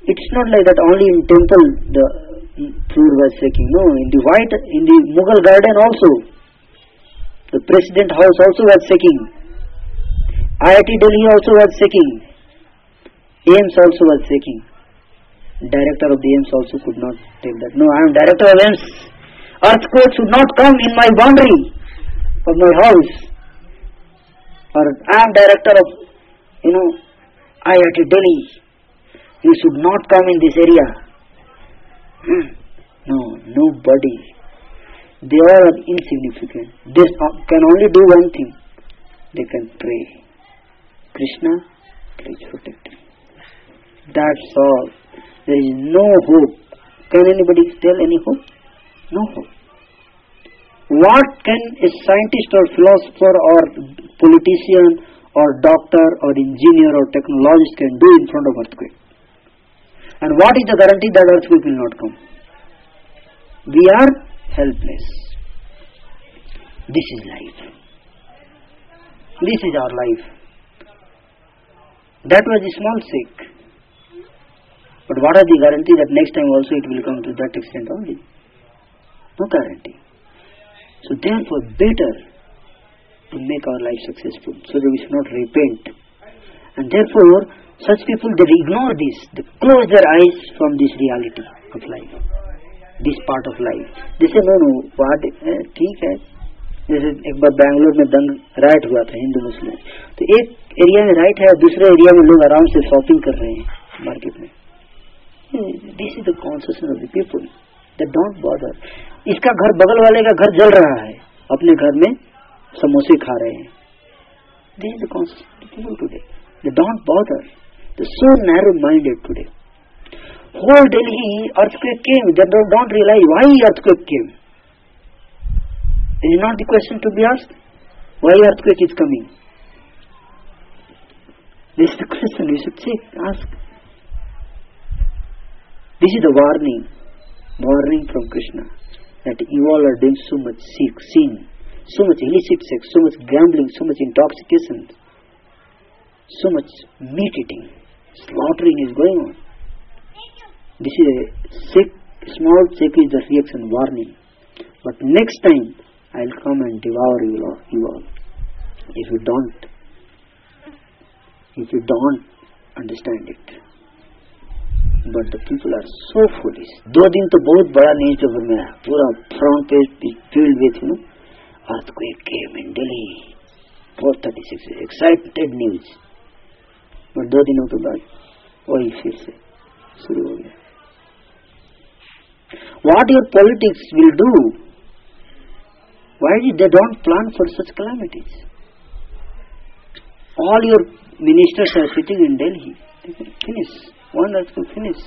It's not like that only in temple the floor was shaking. No, in the white, in the Mughal garden also, the president house also was shaking. I I T Delhi also was shaking. A I M S also was shaking. Director of the A I M S also could not take that. No, I am director of A I M S. Earthquake should not come in my boundary of my house. Or I am director of, you know, I I T Delhi. You should not come in this area. Hmm. No, nobody. They all are insignificant. They can only do one thing. They can pray. Krishna, please protect me. That's all. There is no hope. Can anybody tell any hope? No hope. What can a scientist or philosopher or politician or doctor or engineer or technologist can do in front of earthquake? And what is the guarantee that earthquake will not come? We are helpless. This is life. This is our life. That was a small shake. But what are the guarantee that next time also it will come to that extent only? No guarantee. So therefore better to make our life successful so that we should not repent. And therefore such people, they ignore this, they close their eyes from this reality of life, this part of life. They say no no, what ठीक है. जैसे एक बार बैंगलोर में दंग right हुआ था हिंदू मुस्लिम, तो एक एरिया में राइट है और दूसरे एरिया में लोग आराम से शॉपिंग कर रहे हैं मार्केट में. This is the consciousness of the people, they don't bother. इसका घर बगल वाले का घर जल रहा है, अपने घर में समोसे खा रहे हैं. This is the consciousness of the people today. They don't bother. They are so narrow-minded today. Whole Delhi earthquake came. They don't, don't realize why earthquake came. Is it not the question to be asked? Why earthquake is coming? This is the question we should say, ask. This is the warning, warning from Krishna, that you all are doing so much sick, sin, so much illicit sex, so much gambling, so much intoxication, so much meat eating. Slaughtering is going on. This is a sick, small sick is the reaction, warning. But next time I will come and devour you all, you all. If you don't, if you don't understand it. But the people are so foolish. दो दिन तो बहुत बड़ा newspaper में आया, पूरा front page filled with, you know, earthquake came in Delhi, four thirty-six, excited news. और दो दिनों के बाद वही फिर से शुरू हो गया. What your politics will do? Why they don't plan for such calamities? All your ministers are sitting in Delhi. They can finish. One has to finish.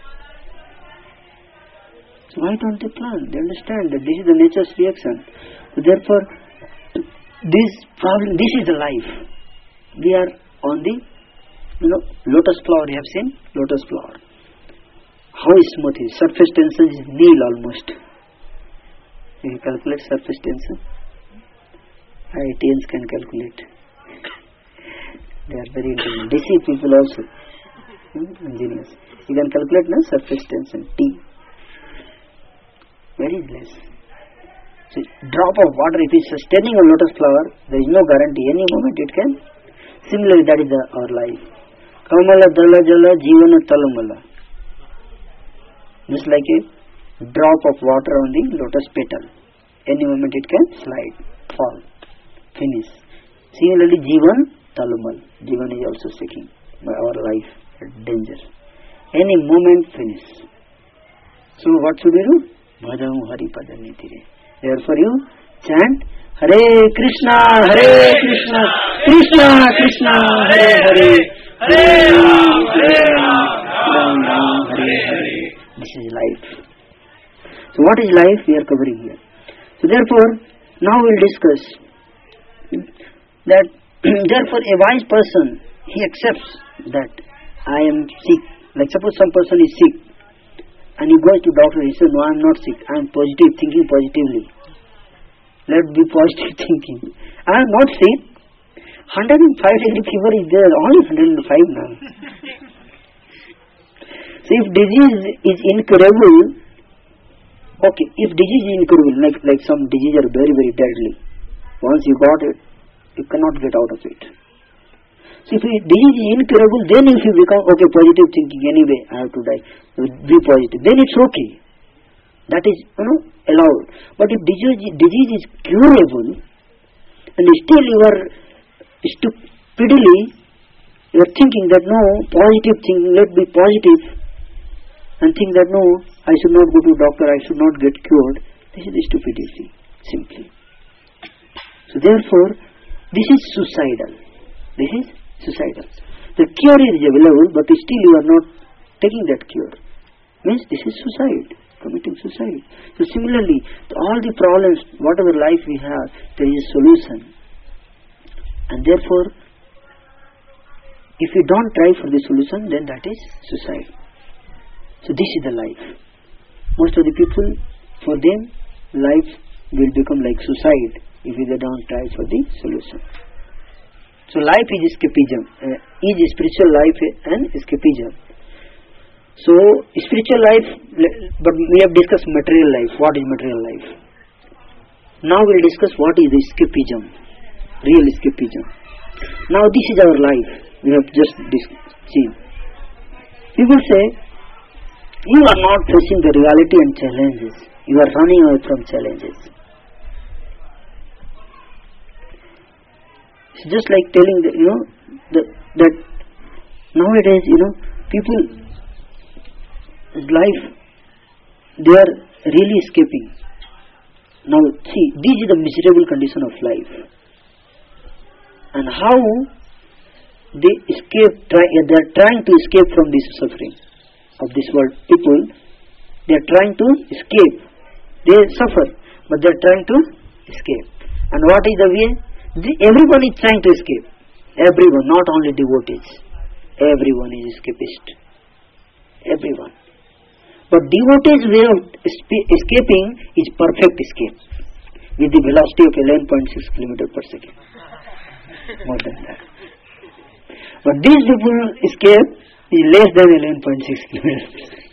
So why don't they plan? They understand that this is the nature's reaction. So therefore, this problem, this is the life. We are on the, you know, lotus flower. You have seen lotus flower. How smooth it is. Surface tension is nil almost. You can calculate surface tension. I I T Ns can calculate. They are very intelligent. D C people also, hmm? engineers. You can calculate no surface tension T. Very less. So drop of water, if it is sustaining a lotus flower, there is no guarantee. Any moment it can. Similarly, that is the, our life. Kamala dala jala jivana talamala. Just like a drop of water on the lotus petal. Any moment it can slide, fall, finish. Similarly, jivan talumal. Jivan is also seeking by our life at danger. Any moment finish. So what should we do? Bhajam Hari Padanitire. Therefore you chant Hare Krishna, Hare Krishna, Krishna Krishna, Hare Hare, Hare Ram, Hare Ram, Ram Ram, Hare Hare. This is life. So what is life? We are covering here. So therefore, now we will discuss that therefore a wise person, he accepts that I am sick. Like suppose some person is sick and he goes to doctor, he says, no, I am not sick, I am positive, thinking positively. Let be positive thinking. I am not sick. one hundred five degree fever is there, only one hundred five now. So if disease is incurable, okay, if disease is incurable, like, like some diseases are very, very deadly. Once you got it, you cannot get out of it. So if disease is incurable, then if you become, okay, positive thinking, anyway, I have to die, be positive, then it's okay. That is, you know, allowed. But if disease, disease is curable, and still you are stupidly, you are thinking that no, positive thinking, let be positive, and think that no, I should not go to doctor, I should not get cured. This is stupidity, simply. So therefore, this is suicidal. This is suicidal. The cure is available, but still you are not taking that cure. Means this is suicide, committing suicide. So similarly, all the problems, whatever life we have, there is a solution. And therefore, if you don't try for the solution, then that is suicide. So this is the life. Most of the people, for them, life will become like suicide if they don't try for the solution. So life is escapism. Uh, is spiritual life and escapism. So spiritual life, but we have discussed material life. What is material life? Now we will discuss what is escapism, real escapism. Now this is our life. We have just seen. People say, you are not facing the reality and challenges. You are running away from challenges. It's just like telling that, you know, the, that nowadays, you know, people, life, they are really escaping. Now, see, this is the miserable condition of life. And how they escape, try, they are trying to escape from this suffering of this world. People, they are trying to escape. They suffer, but they are trying to escape. And what is the way? The, everyone is trying to escape. Everyone, not only devotees. Everyone is escapist. Everyone. But devotees' way of escaping is perfect escape, with the velocity of eleven point six kilometers per second. More than that. But these people escape is less than eleven point six kilometers per second.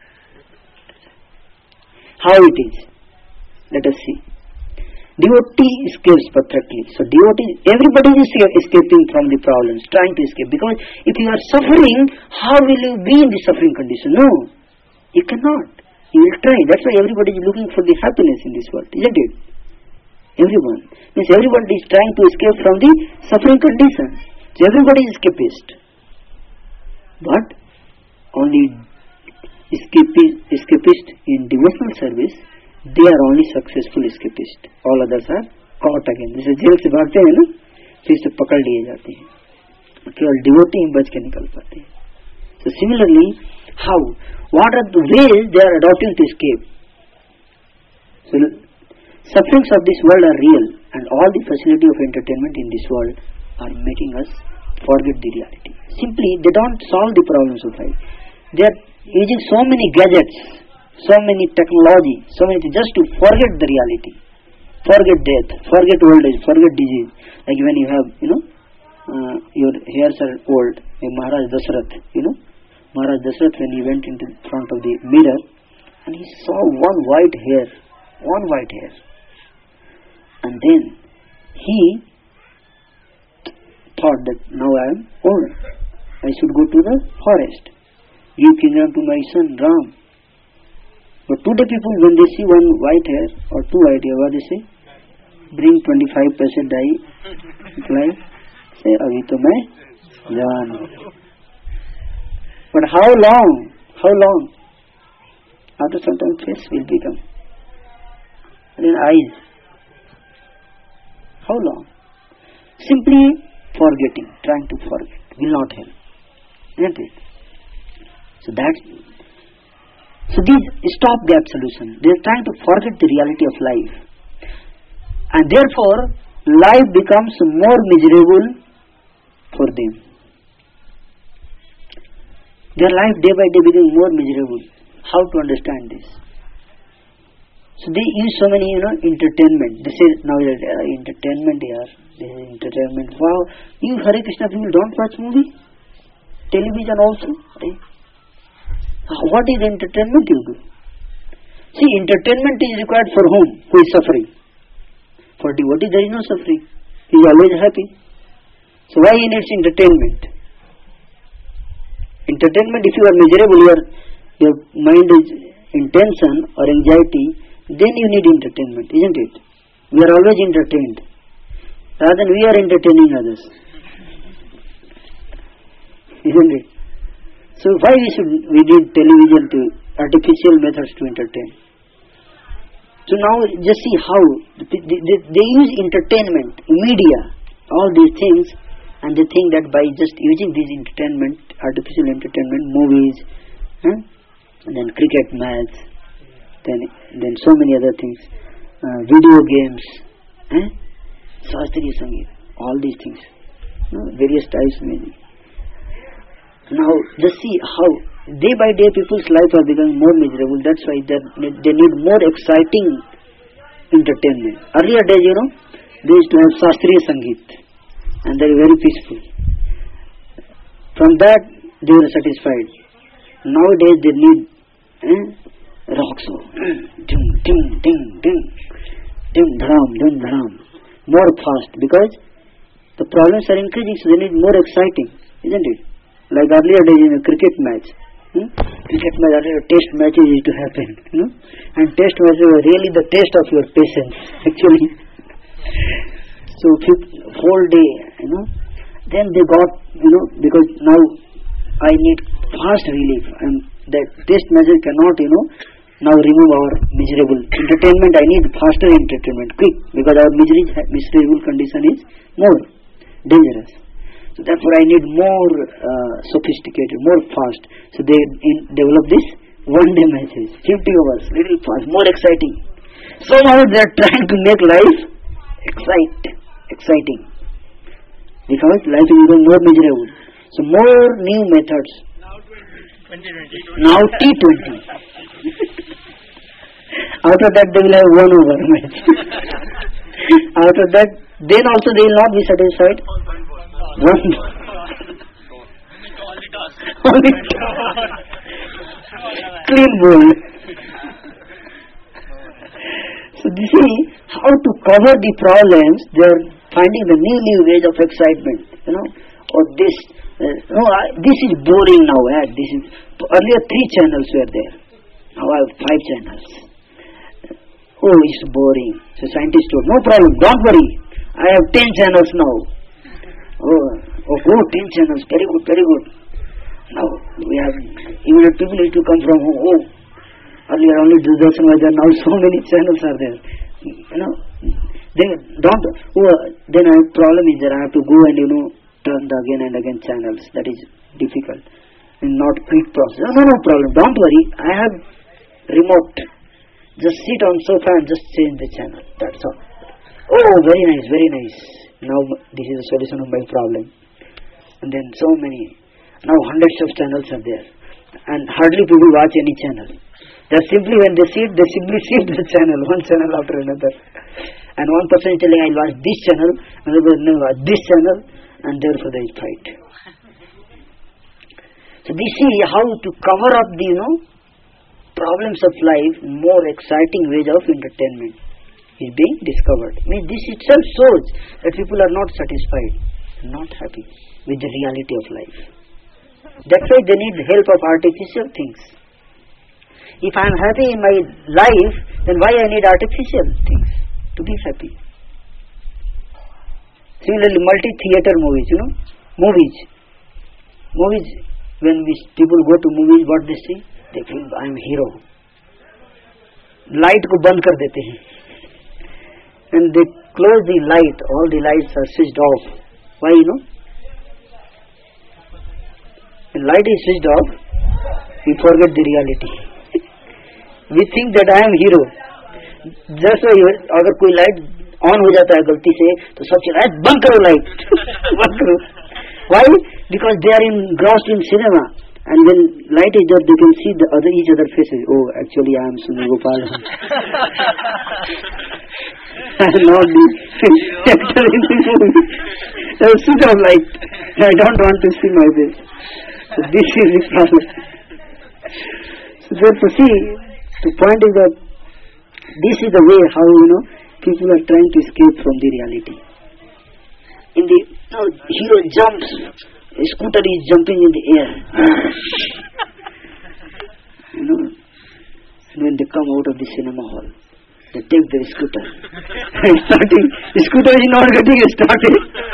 How it is? Let us see. Devotee escapes perfectly. So devotee, everybody is escaping from the problems, trying to escape. Because if you are suffering, how will you be in the suffering condition? No, you cannot. You will try. That's why everybody is looking for the happiness in this world, isn't it? Everyone. Means everybody is trying to escape from the suffering condition. So everybody is escapist. But only escapist, escapist in devotional service, they are only successful escapist. All others are caught again. जैसे jail से भागते हैं ना, फिर से पकड़ लिए जाते हैं. केवल devotee ही बच के निकल पाते हैं. So similarly, how? What are the ways they are adopting to escape? So sufferings of this world are real, and all the facility of entertainment in this world are making us forget the reality. Simply, they don't solve the problems of life. They are using so many gadgets, so many technology, so many things, just to forget the reality, forget death, forget old age, forget disease. Like when you have, you know, uh, your hairs are old, like Maharaj Dasarath, you know, Maharaj Dasarath, when he went into front of the mirror, and he saw one white hair, one white hair, and then he thought that now I am old, I should go to the forest, give kingdom to my son Ram. But today people, when they see one white hair or two white hair, what they say? Bring twenty-five percent dye, apply, say, abhi to main jaan. But how long? How long? After some time face will become. And then eyes. How long? Simply forgetting, trying to forget, will not help. Isn't it? So that's So these stopgap solution, they are trying to forget the reality of life. And therefore, life becomes more miserable for them. Their life day by day becomes more miserable. How to understand this? So they use so many, you know, entertainment. They say, now uh, entertainment here, this is entertainment. Wow, you Hare Krishna people don't watch movie? Television also? Right? What is entertainment you do? See, entertainment is required for whom? Who is suffering? For devotee there is no suffering. He is always happy. So why he needs entertainment? Entertainment, if you are miserable, your, your mind is in tension or anxiety, then you need entertainment, isn't it? We are always entertained, rather than we are entertaining others. Isn't it? So why we should we need television to artificial methods to entertain? So now just see how they, they, they use entertainment, media, all these things, and they think that by just using these entertainment, artificial entertainment, movies, huh? and then cricket match, then then so many other things, uh, video games, eh? Shastriya Sangeet, all these things, you know, various types of music. Now just see how day by day people's lives are becoming more miserable. That's why they they need more exciting entertainment. Earlier days, you know, they used to have Shastriya Sangeet, and they were very peaceful. From that they were satisfied. Nowadays they need eh, rock show, ding ding ding ding, ding dharam ding dharam, more fast, because the problems are increasing, so they need more exciting, isn't it? Like earlier days in a cricket match, hmm? cricket match, earlier test matches used to happen, you know? And test matches were really the test of your patience, actually. So whole day, you know, then they got, you know, because now I need fast relief, and that test matches cannot, you know, now remove our miserable entertainment. I need faster entertainment, quick, because our miserable condition is more dangerous. So therefore I need more uh, sophisticated, more fast. So they in, develop this one day matches, fifty overs, little fast, more exciting. Somehow they are trying to make life excite, exciting, because life is even more miserable. So more new methods. Now T twenty. After that they will have one over match. After that, then also they will not be satisfied. One. Only clean bowl. So you see how to cover the problems. They are finding the new new ways of excitement. You know, or this. Uh, no, I, this is boring now. Eh? This is earlier three channels were there. Now I have five channels. Oh, it's boring. So scientists told, no problem. Don't worry. I have ten channels now. Oh, oh, oh, ten channels. Very good, very good. Now we have even people need to come from home. Oh, earlier only Doordarshan was there. Now so many channels are there. You know, they don't. Oh, then I have problem is that I have to go and you know turn the again and again channels. That is difficult and not quick process. No, no, no problem. Don't worry. I have remote. Just sit on sofa and just change the channel. That's all. Oh, very nice, very nice. Now this is the solution of my problem. And then so many. Now hundreds of channels are there. And hardly people watch any channel. They simply, when they sit, they simply shift the channel, one channel after another. And one person is telling, I'll watch this channel, another person will watch this channel, and therefore they fight. So we see how to cover up the, you know, problems of life, more exciting ways of entertainment is being discovered. I mean, this itself shows that people are not satisfied, not happy with the reality of life. That's why they need the help of artificial things. If I am happy in my life, then why I need artificial things to be happy? Similarly, multi-theater movies, you know, movies. Movies, when we, people go to movies, what they say? They feel, I am hero. Light ko band kar dete hain. And they close the light, all the lights are switched off. Why, you know? When light is switched off, we forget the reality. We think that I am hero. Just so अगर कोई light on हो जाता है गलती से, तो सब चला बंद करो light. बंद करो. Why? Because they are engrossed in cinema. And when light is there, they can see the other each other faces. Oh, actually I am Sunil Gopal. I am not the actor in this movie. There is switch of light. I don't want to see my face. So this is the problem. So therefore, see, the point is that this is the way how, you know, people are trying to escape from the reality. In the, you know, hero jumps, a scooter is jumping in the air. You know, and when they come out of the cinema hall, they take their scooter. Starting, the scooter is not getting started.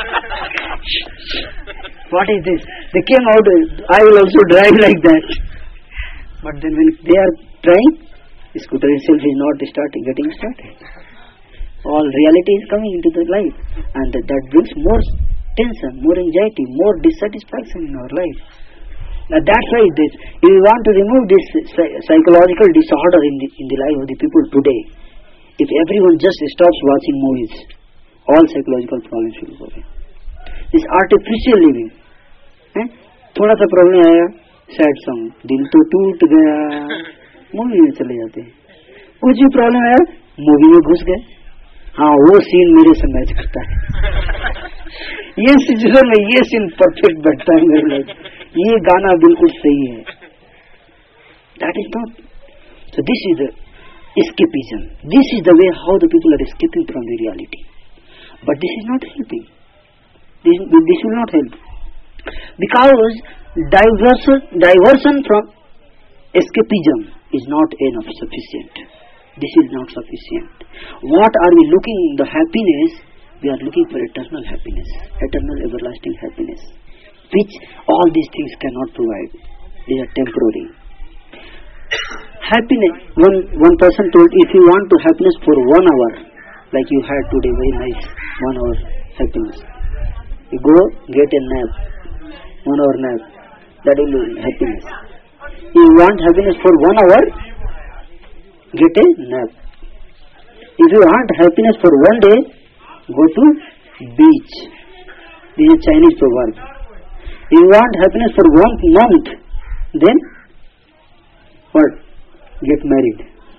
What is this? They came out, I will also drive like that. But then when they are trying, the scooter itself is not starting, getting started. All reality is coming into the life, and that, that brings more tension, more anxiety, more dissatisfaction in our life. Now that's why this, if we want to remove this psychological disorder in the, in the life of the people today, if everyone just stops watching movies, all psychological problems will go away. This artificial living, eh? थोड़ा सा problem आया, sad song, दिल तो टूट गया, movie में चले जाते हैं. कुछ भी प्रॉब्लम आया, मूवी में घुस गए. हाँ, वो सीन मेरे से मैच करता है. ये सिचुएशन में ये सीन परफेक्ट बैठता है मेरे लिए. ये गाना बिल्कुल सही है. That is not. So this is the escapism. This is the way how the people are escaping from the reality. But this is not helping. This, this will not help. Because diversion, diversion from escapism is not enough, sufficient. This is not sufficient. What are we looking? The happiness, we are looking for eternal happiness, eternal everlasting happiness, which all these things cannot provide. They are temporary. Happiness, one, one person told, if you want to happiness for one hour, like you had today, very nice, one hour happiness, you go get a nap, one hour nap, that will be happiness. If you want happiness for one hour, get a nap. If you want happiness for one day, go to beach. This is a Chinese proverb. If you want happiness for one month, then what? Get married.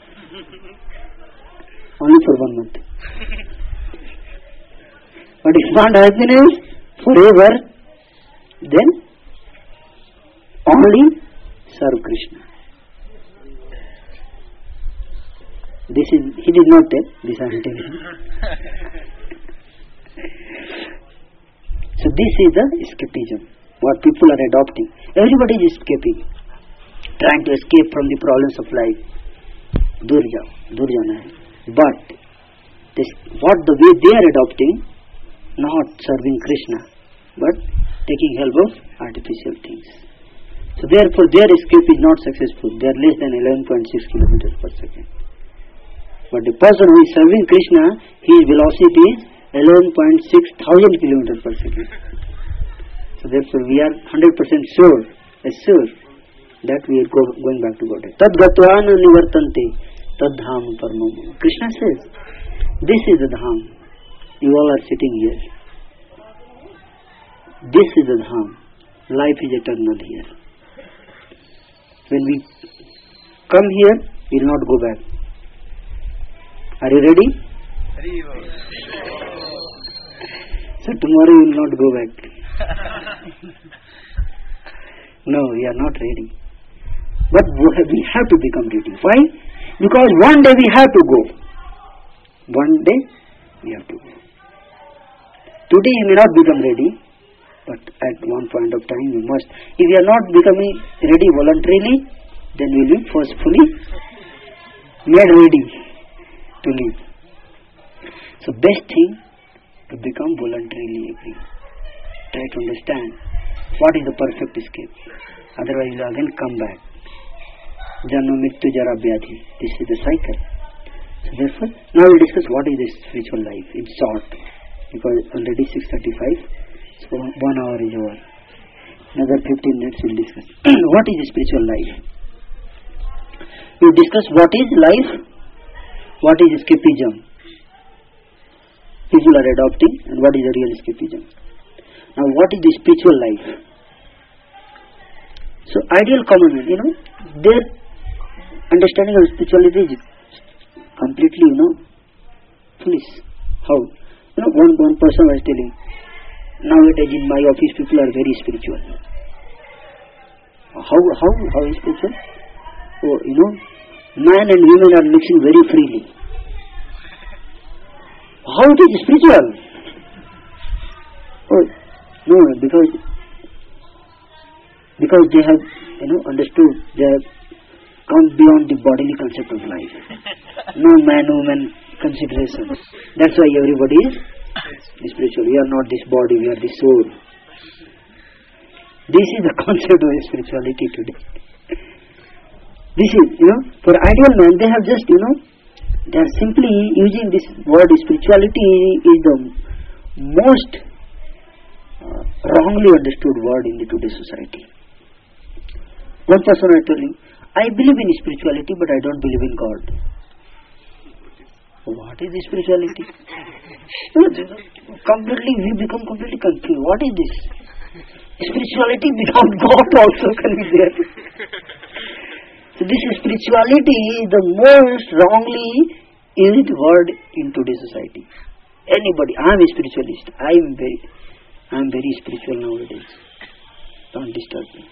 Only for one month. But if you want happiness forever, then only serve Krishna. This is, he did not tell, this I am telling him. So this is the escapism, what people are adopting. Everybody is escaping, trying to escape from the problems of life. Dur jao, dur jana hai. But this, what the way they are adopting, not serving Krishna, but taking help of artificial things. So therefore their escape is not successful. They are less than eleven point six kilometers per second. But the person who is serving Krishna, his velocity is eleven point six thousand kilometers per second. So therefore we are one hundred percent sure, assured that we are go, going back to Godhead. Tad gatvana nivartante, tad dham parmam. Krishna says, this is the dham. You all are sitting here. This is the dham. Life is eternal here. When we come here, we will not go back. Are you ready? So tomorrow you will not go back. No, we are not ready. But we have to become ready. Why? Because one day we have to go. One day we have to go. Today you may not become ready, but at one point of time you must. If you are not becoming ready voluntarily, then we will be forcefully made ready to live. So best thing to become voluntarily agree. Try to understand what is the perfect escape. Otherwise you will again come back. Janma Mrityu Jara Vyadhi. This is the cycle. So therefore, now we will discuss what is the spiritual life in short. Because already six thirty-five, so one hour is over. Another fifteen minutes we will discuss. What is the spiritual life? We will discuss what is life, what is escapism. People are adopting, and what is the real escapism. Now what is the spiritual life? So ideal common man, you know, their understanding of spirituality is completely, you know, foolish. How? You know, one, one person was telling, nowadays in my office people are very spiritual. How, how, how is spiritual? oh, you know, man and women are mixing very freely. How it is spiritual? Oh, no, because because they have, you know, understood, they have come beyond the bodily concept of life. No man-woman consideration. That's why everybody is spiritual. We are not this body, we are the soul. This is the concept of spirituality today. This is, you know, for ideal man, they have just, you know, they are simply using this word spirituality is the most uh, wrongly understood word in the today's society. One person I told him, I believe in spirituality, but I don't believe in God. What is spirituality? Completely, we become completely confused. What is this? Spirituality without God also can be there. So this spirituality is the most wrongly used word in today's society. Anybody, I am a spiritualist. I am very, I am very spiritual nowadays. Don't disturb me.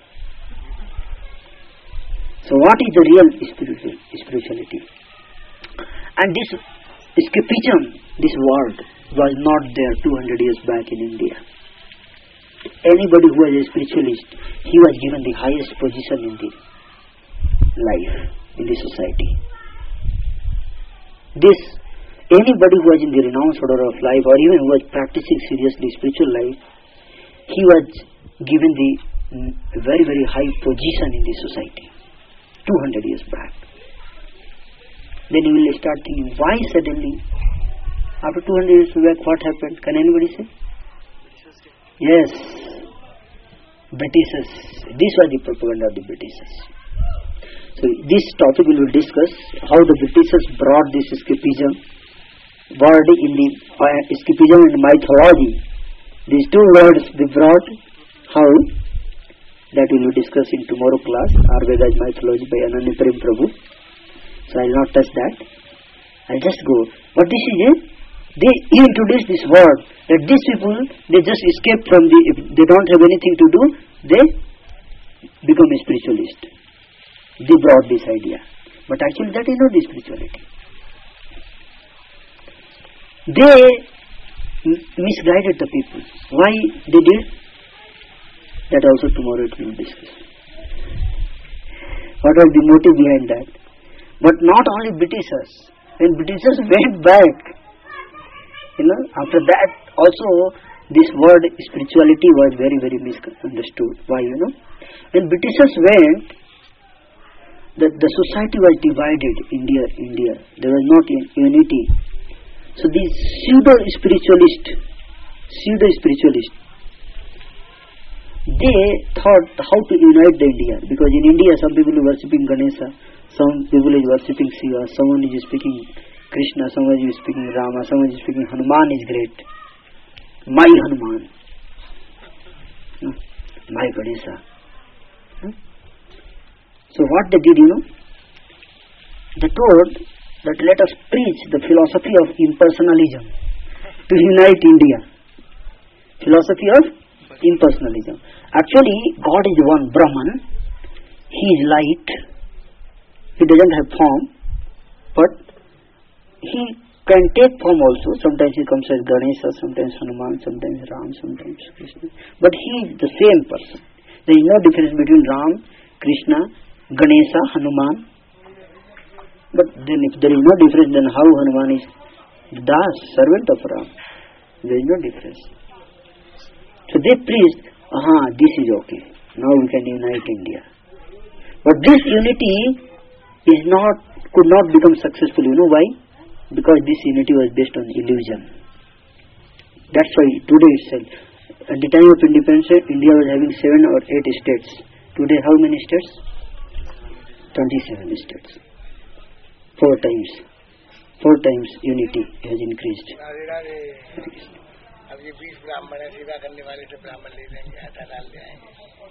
So what is the real spiritual, spirituality? And this escapism, this word, was not there two hundred years back in India. Anybody who was a spiritualist, he was given the highest position in the life, in the society. This, anybody who was in the renounced order of life, or even who was practicing seriously spiritual life, he was given the very, very high position in the society. two hundred years back. Then you will start thinking, why suddenly, after two hundred years back, what happened? Can anybody say? Yes, Britishers. This was the propaganda of the Britishers. So this topic we will discuss, how the Britishers brought this escapism word in the uh, escapism and mythology. These two words they brought, how? That we will discuss in tomorrow class, Ayurveda mythology by Ananya Prem Prabhu. So I will not touch that. I will just go. But this is it. They introduce this word that these people, they just escape from the, if they don't have anything to do, they become a spiritualist. They brought this idea. But actually that is not the spirituality. They misguided the people. Why they did? That also tomorrow it will discuss. What was the motive behind that? But not only Britishers. When Britishers went back, you know, after that also this word spirituality was very, very misunderstood. Why, you know? When Britishers went, the, the society was divided, India, India. There was not unity. So these pseudo-spiritualists, pseudo-spiritualists, they thought how to unite the India. Because in India some people are worshipping Ganesha, some people are worshipping Shiva, someone is speaking Krishna, someone is speaking Rama, someone is speaking Hanuman is great. My Hanuman. No? My Ganesha. No? So what they did, you know, they told that let us preach the philosophy of impersonalism to unite India. Philosophy of impersonalism. Actually, God is one, Brahman. He is light. He doesn't have form, but he can take form also. Sometimes he comes as Ganesha, sometimes Hanuman, sometimes Ram, sometimes Krishna. But he is the same person. There is no difference between Ram, Krishna, Ganesha, Hanuman. But then if there is no difference, then how Hanuman is the Das, servant of Ram? There is no difference. So they preached, aha, this is okay. Now we can unite India. But this unity is not, could not become successful. You know why? Because this unity was based on illusion. That's why today itself, at the time of independence, India was having seven or eight states. Today how many states? twenty-seven states. Four times. Four times unity has increased. अब ये बीस ब्राह्मण है, सेवा करने वाले से ब्राह्मण ले लेंगे, आटा डाल ले आएंगे.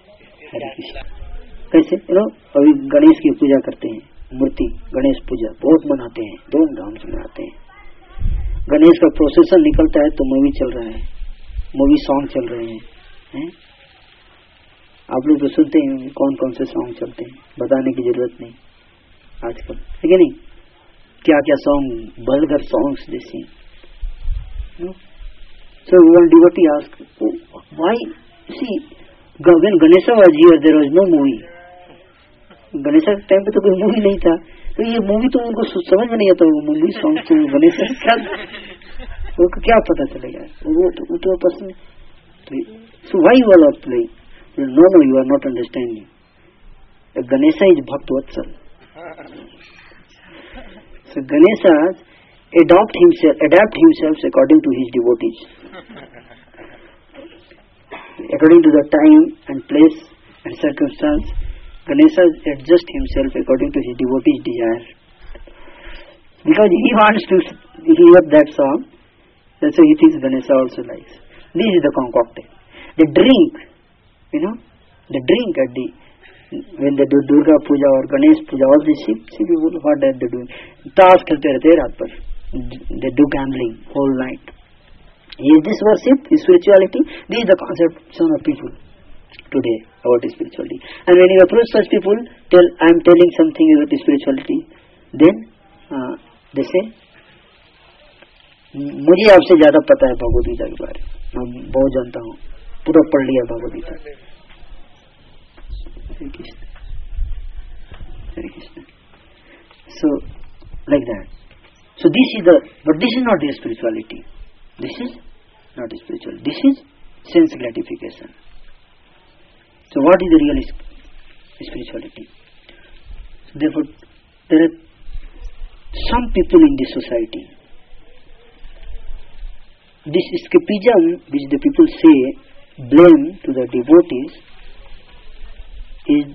कैसे? यू नो, अभी गणेश की पूजा करते हैं, मूर्ति गणेश पूजा बहुत मनाते हैं, धूमधाम से मनाते हैं. गणेश का प्रोसेसन निकलता है तो मूवी चल रहा है, मूवी सॉन्ग चल रहे हैं, हैं? आप लोग तो सुनते हैं कौन कौन से सॉन्ग चलते हैं, बताने की जरूरत नहीं. आजकल, है कि नहीं? क्या क्या song, vulgar songs they sing. No? So one devotee asked, oh, why? See, when Ganesha was here, there was no movie. Ganesha के टाइम पे तो कोई मूवी नहीं था, तो ये मूवी तो उनको समझ में नहीं आता, वो मूवी सॉन्ग तो गणेश क्या, वो क्या पता चलेगा, वो तो वो तो पसंद. So why you all are playing? No, no, you are not understanding. Ganesha is Bhaktvatsal. So Ganesha adopt himself, adapt himself according to his devotees, according to the time and place and circumstance. Ganesha adjust himself according to his devotees' desire, because he wants to hear that song. That's why he thinks Ganesha also likes. This is the concocted. They drink, you know, they drink at the when they do Durga Puja or Ganesh Puja. All these Sikh people, what are they doing? Taas khelte rehte raat par. They do gambling whole night. Is this worship? Is spirituality? This is the conception of people today about spirituality. And when you approach such people, tell, I am telling something about spirituality, then uh, they say, मुझे आपसे ज्यादा पता है भगवद गीता के बारे में, मैं बहुत जानता हूँ, पूरा पढ़ लिया Bhagavad Gita. Hare Krishna. Hare Krishna. So, like that. So this is the, but this is not the spirituality. This is not spiritual. This is sense gratification. So what is the real spirituality? Therefore, there are some people in this society. This escapism which the people say, blame to the devotees, is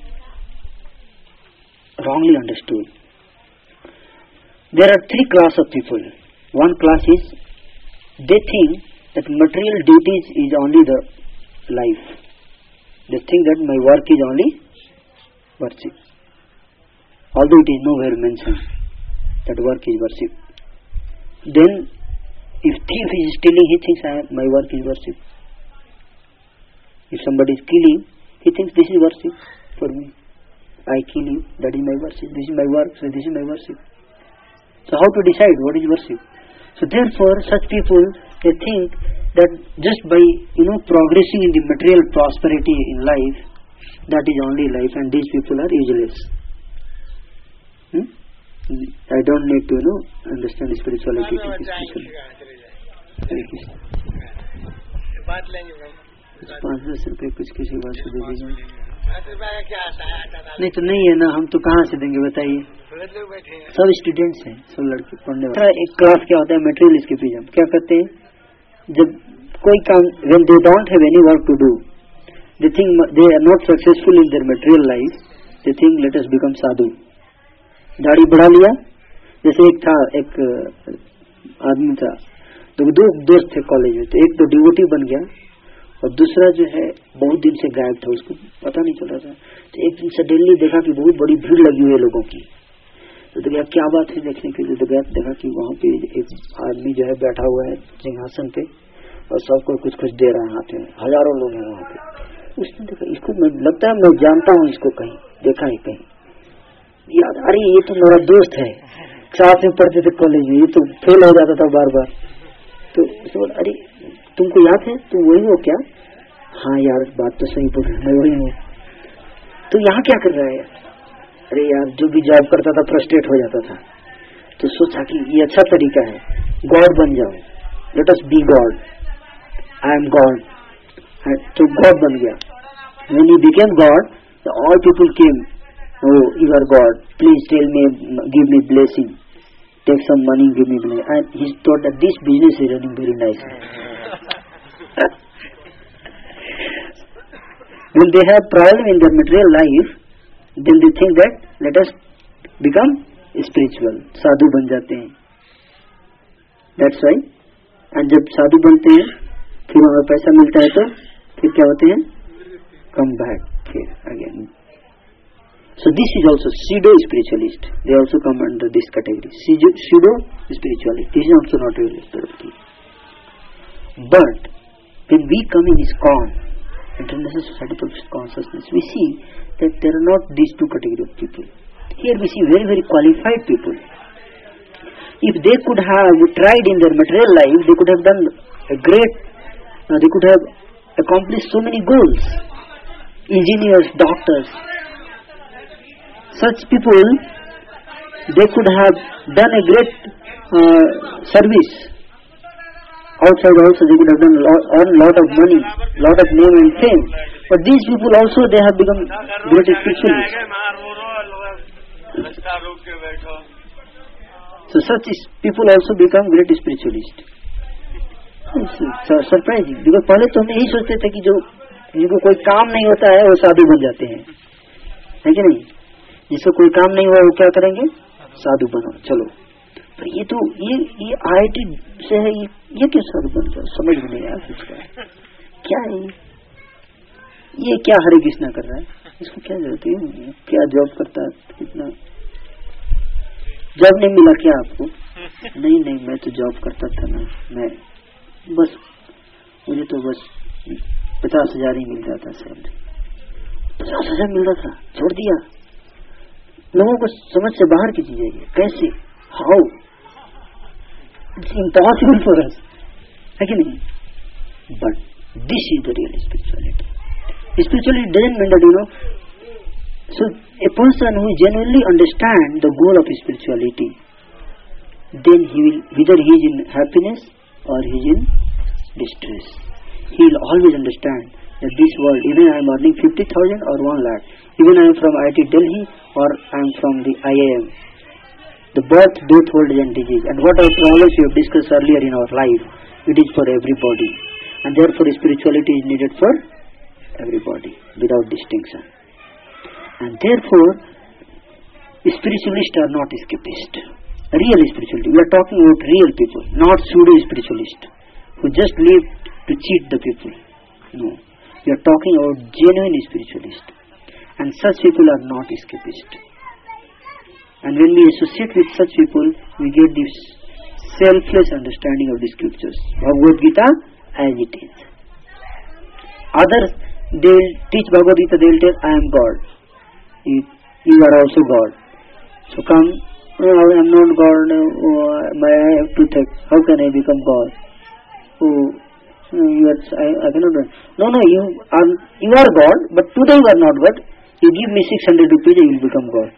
wrongly understood. There are three classes of people. One class is, they think that material duties is only the life. They think that my work is only worship. Although it is nowhere mentioned that work is worship. Then, if thief is stealing, he thinks I, my work is worship. If somebody is killing, he thinks this is worship for me. I kill you, that is my worship. This is my work, so this is my worship. So how to decide what is worship? So therefore, such people, they think that just by, you know, progressing in the material prosperity in life, that is only life, and these people are useless. Hmm? I don't need to, you know, understand spirituality to be spiritual. पाँच दस रुपये कुछ किसी बात से दे दीजिए. नहीं तो नहीं है ना, हम तो कहाँ से देंगे बताइए. सब स्टूडेंट्स हैं, सब लड़के पढ़ने वाले. एक क्लास क्या होता है, मेटेरियल एस्केपिज्म. क्या करते हैं, जब कोई काम, when they don't have any work to do, they think they are not successful in their material life, they think let us become sadhu. दाढ़ी बढ़ा लिया. जैसे एक था, एक आदमी था, तो दो दोस्त थे कॉलेज में, तो एक तो डिवोटी बन गया और दूसरा जो है बहुत दिन से गायब था, उसको पता नहीं चल रहा था. तो एक दिन सडनली देखा कि बहुत बड़ी भीड़ लगी हुई है लोगों की. तो देखा क्या बात है देखने के लिए, तो गया देखा कि वहाँ पे एक आदमी जो है बैठा हुआ है सिंहासन पे और सबको कुछ कुछ दे रहा है हाथ में. हजारों लोग हैं वहाँ पे. उसने देखा, इसको लगता है मैं जानता हूँ इसको, कहीं देखा है कहीं याद. अरे ये तो मेरा दोस्त है, साथ में पढ़ते थे कॉलेज में, ये तो फेल हो जाता था बार बार. तो बोला, अरे तुमको याद है, तुम वही हो क्या? हाँ यार, बात तो सही बोल, मैं वही हूँ. तो यहाँ क्या कर रहा है? अरे यार, जो भी जॉब करता था फ्रस्ट्रेट हो जाता था, तो सोचा कि ये अच्छा तरीका है, गॉड बन जाओ. Let us be god. I am god. तो गॉड बन गया. When he became god, all people came, oh you are God, please tell me, give me blessing, take some money, give me blessing. And he thought that this business is running very nicely. When they have problem in their material life, then they think that let us become spiritual, sadhu ban jate hain. That's why. And जब साधु बनते हैं, फिर हमें पैसा मिलता है, तो फिर क्या होते हैं, come back फिर again. So this is also pseudo spiritualist. They also come under this category. Pseudo spiritualist. This is also not real spirituality. But when we come in ISKCON, International Society of Consciousness, we see that there are not these two categories of people. Here we see very, very qualified people. If they could have tried in their material life, they could have done a great, uh, they could have accomplished so many goals. Engineers, doctors. Such people, they could have done a great uh, service. Outside also they could have done a lot, earned a lot of money, lot of name and fame. But these people also, they have become great spiritualists. So such people also become great spiritualists. It's surprising. Because पहले तो हम यही सोचते थे कि जो जिनको कोई काम नहीं होता है वो साधु बन जाते हैं, है कि नहीं? जिसको कोई काम नहीं हुआ वो क्या करेंगे? साधु बनो, चलो। तो ये तो ये ये आई आई टी से है, ये ये क्यों साधु बन जाओ? समझ में नहीं आया इसका क्या है। ये क्या हरे कृष्णा कर रहा है? इसको क्या जरूरत है? क्या जॉब करता है? कितना जॉब नहीं मिला क्या आपको? नहीं नहीं, मैं तो जॉब करता था ना, मैं बस मुझे तो बस पचास हजार ही मिल जाता, सैलरी पचास हजार मिल रहा था, छोड़ दिया। लोगों को समझ से बाहर की चीज है ये। कैसे? How? It's impossible for us, है कि नहीं? But this is the real spirituality. Spirituality doesn't mean that, you know, so a person who genuinely understands the goal of spirituality, then he will, whether he is in happiness or he is in distress, he will always understand that this world, even I am earning fifty thousand or one lakh, even I am from I I T Delhi or I am from the I I M, the birth, death, old age and disease, and whatever problems we have discussed earlier in our life, it is for everybody, and therefore spirituality is needed for everybody without distinction. And therefore spiritualists are not escapists. Real spirituality, we are talking about real people, not pseudo spiritualists who just live to cheat the people. No, we are talking about genuine spiritualists, and such people are not escapists. And when we associate with such people, we get this selfless understanding of the scriptures, Bhagavad Gita as it is. Others, they will teach Bhagavad Gita, they will tell, I am God. You, you are also God. So come, oh, I am not God, oh, I have toothache, how can I become God? Oh, you are, I, I cannot do it. No, no, you are, you are God, but today you are not God. You give me six hundred rupees, you will become God.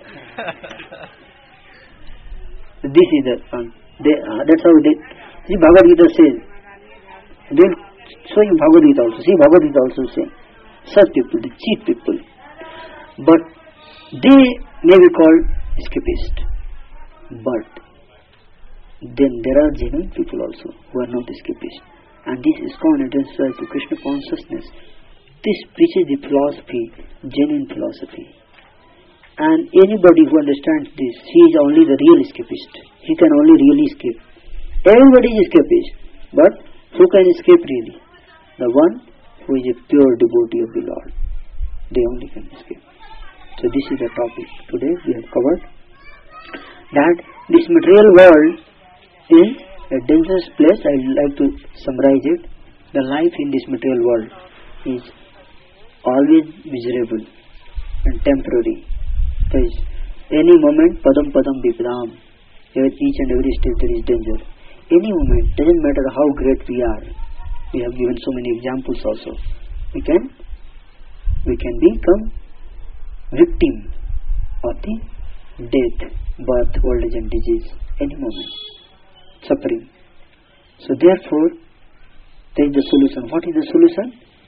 This is the fun. They, uh, that's how they, see Bhagavad Gita says, they will show you Bhagavad Gita also. See Bhagavad Gita also saying, such people, the cheat people, but they may be called escapists. But then there are genuine people also who are not escapists, and this is called transfer to Krishna consciousness. This preaches the philosophy, genuine philosophy, and anybody who understands this, he is only the real escapist. He can only really escape. Everybody is escapist, but who can escape really? The one who is a pure devotee of the Lord. They only can escape. So this is the topic today we have covered. That this material world is a dangerous place. I would like to summarize it. The life in this material world is always miserable and temporary. There is any moment, padam padam bipdam. At each and every step there is danger. Any moment, doesn't matter how great we are. We have given so many examples also. We can, we can become victim of the death, birth, old age and disease. Any moment, suffering. So therefore, there is the solution. What is the solution?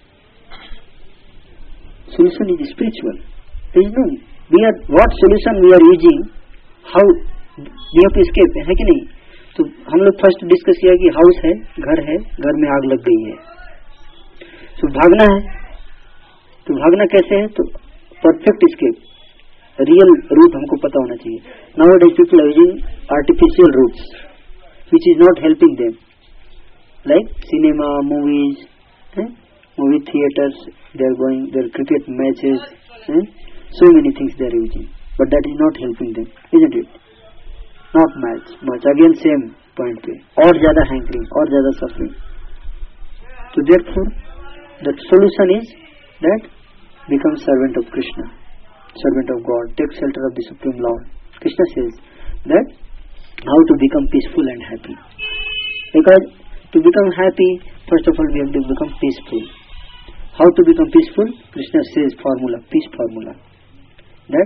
Solution is spiritual. There is no. We are what solution we are using? How we have to escape? है कि नहीं? तो हम लोग first discuss किया कि house है, घर है, घर में आग लग गई है, तो भागना है. तो भागना कैसे है? तो परफेक्ट स्केप, रियल रूट हमको पता होना चाहिए. Nowadays people are using artificial roots which is not helping them, like cinema, movies, movie theaters, they are going, their cricket matches, so many things they are using, but that is not helping them, isn't it? Not much, much. Again same point पे, और ज़्यादा hankering, और ज़्यादा suffering. So therefore, the solution is that become servant of Krishna. servant of God, take shelter of the Supreme Lord. Krishna says that how to become peaceful and happy. Because to become happy, first of all we have to become peaceful. How to become peaceful? Krishna says formula, peace formula. That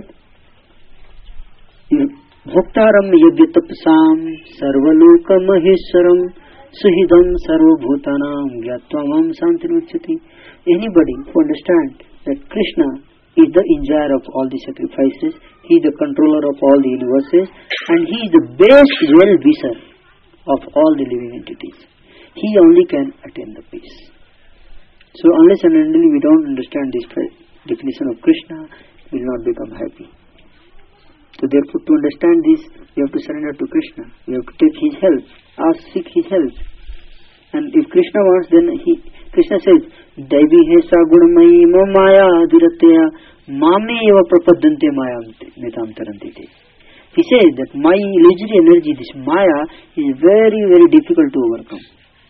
Bhoktaram yadhyatapsam sarvaloka maheswaram suhidam sarvabhutanam gyatvam santiruchyati. Anybody who understands that Krishna is the enjoyer of all the sacrifices, he is the controller of all the universes, and he is the best well-wisher of all the living entities, he only can attain the peace. So unless and until we don't understand this definition of Krishna, we will not become happy. So therefore, to understand this, we have to surrender to Krishna. We have to take his help, ask, seek his help. And if Krishna wants, then he, Krishna says, Daivi hesa gunamayi ma maya adhiratya mame eva prapaddante mayam netam tarantite. He says that my illusory energy, this maya, is very, very difficult to overcome.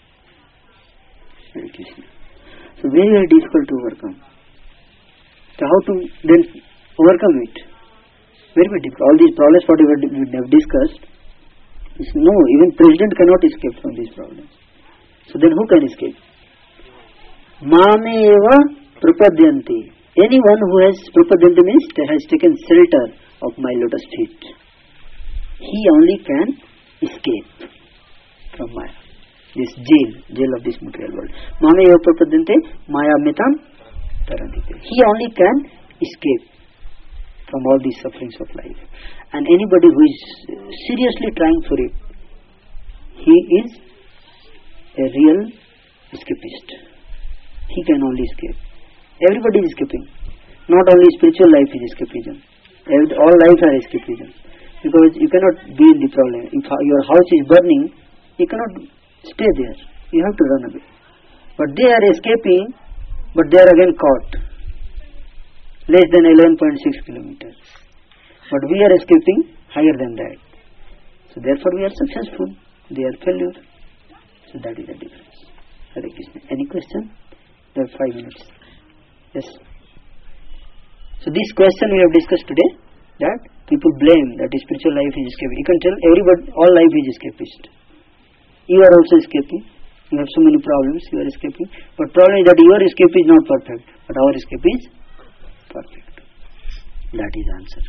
Hare Krishna. So very, very difficult to overcome. So how to then overcome it? Very, very difficult. All these problems whatever we have discussed, is no, even president cannot escape from these problems. So then who can escape? Mame eva prapadyanti. Anyone who has prapadyanti means has taken shelter of my lotus feet, he only can escape from Maya, this jail, jail of this material world. Mame eva prapadyante maya mitam tarantite. He only can escape from all these sufferings of life. And anybody who is seriously trying for it, he is a real escapist. He can only escape. Everybody is escaping. Not only spiritual life is escapism. All life are escapism. Because you cannot be in the problem. If your house is burning, you cannot stay there. You have to run away. But they are escaping, but they are again caught. Less than eleven point six kilometers. But we are escaping higher than that. So therefore we are successful. They are failure. So that is the difference. Hare Krishna. Any question? There are five minutes. Yes. So this question we have discussed today, that people blame that the spiritual life is escaping. You can tell everybody, all life is escapist. You are also escaping. You have so many problems, you are escaping. But problem is that your escape is not perfect, but our escape is perfect. That is answer.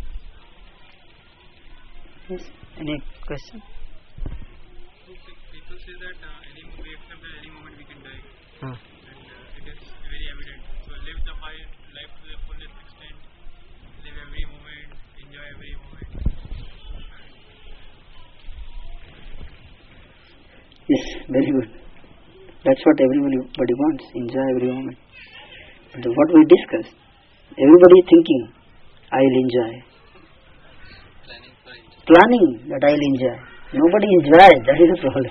Yes. Any question? People say that uh, any we accept that any moment we can die, Huh. and uh, it is very evident. So live the high life to the fullest extent. Live every moment. Enjoy every moment. Yes, very good. That's what everybody wants. Enjoy every moment. But what we discussed, everybody is thinking, I will enjoy. Planning that I will enjoy. Nobody enjoys. That is the problem.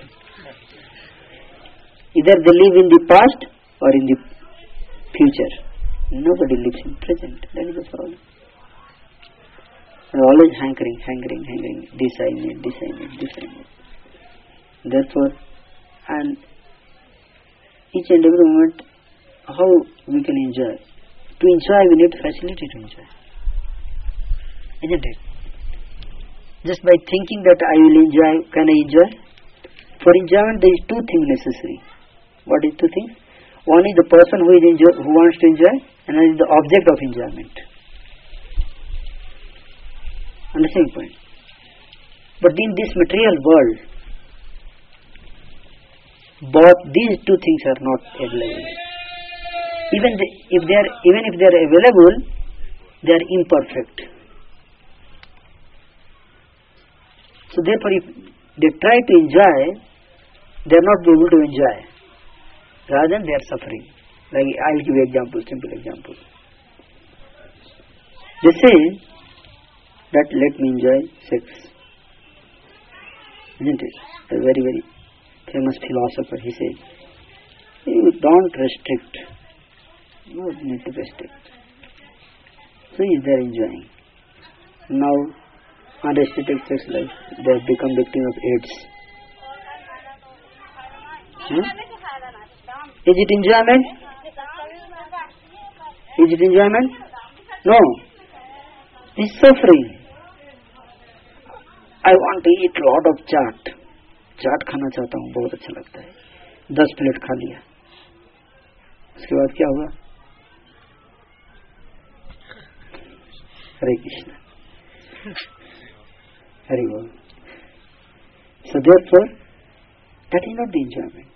Either they live in the past or in the future. Nobody lives in present. That is the problem. They are always hankering, hankering, hankering. This I need, this I need, this I need. Therefore, and each and every moment, how we can enjoy. To enjoy, we need facility to enjoy. Isn't it? Just by thinking that I will enjoy, can I enjoy? For enjoyment, there is two things necessary. What is two things? One is the person who is enjoy, who wants to enjoy, and another is the object of enjoyment. Understand the point? But in this material world, both these two things are not available. Even the, if they are, even if they are available, they are imperfect. So therefore, if they try to enjoy, they are not able to enjoy. Rather than they are suffering. Like I will give you example, simple example. They say that let me enjoy sex. Isn't it? A very, very famous philosopher, he says, you don't restrict. You don't need to restrict. So is they are enjoying. Now, unrestricted sex life, they have become victim of AIDS. Hmm? Is it enjoyment? Is it enjoyment? No. is suffering. I want to eat lot of chaat. चाट खाना चाहता हूँ, बहुत अच्छा लगता है. दस plate खा लिया, उसके बाद क्या हुआ? हरे कृष्णा, हरि बोल. So therefore, that is not the enjoyment.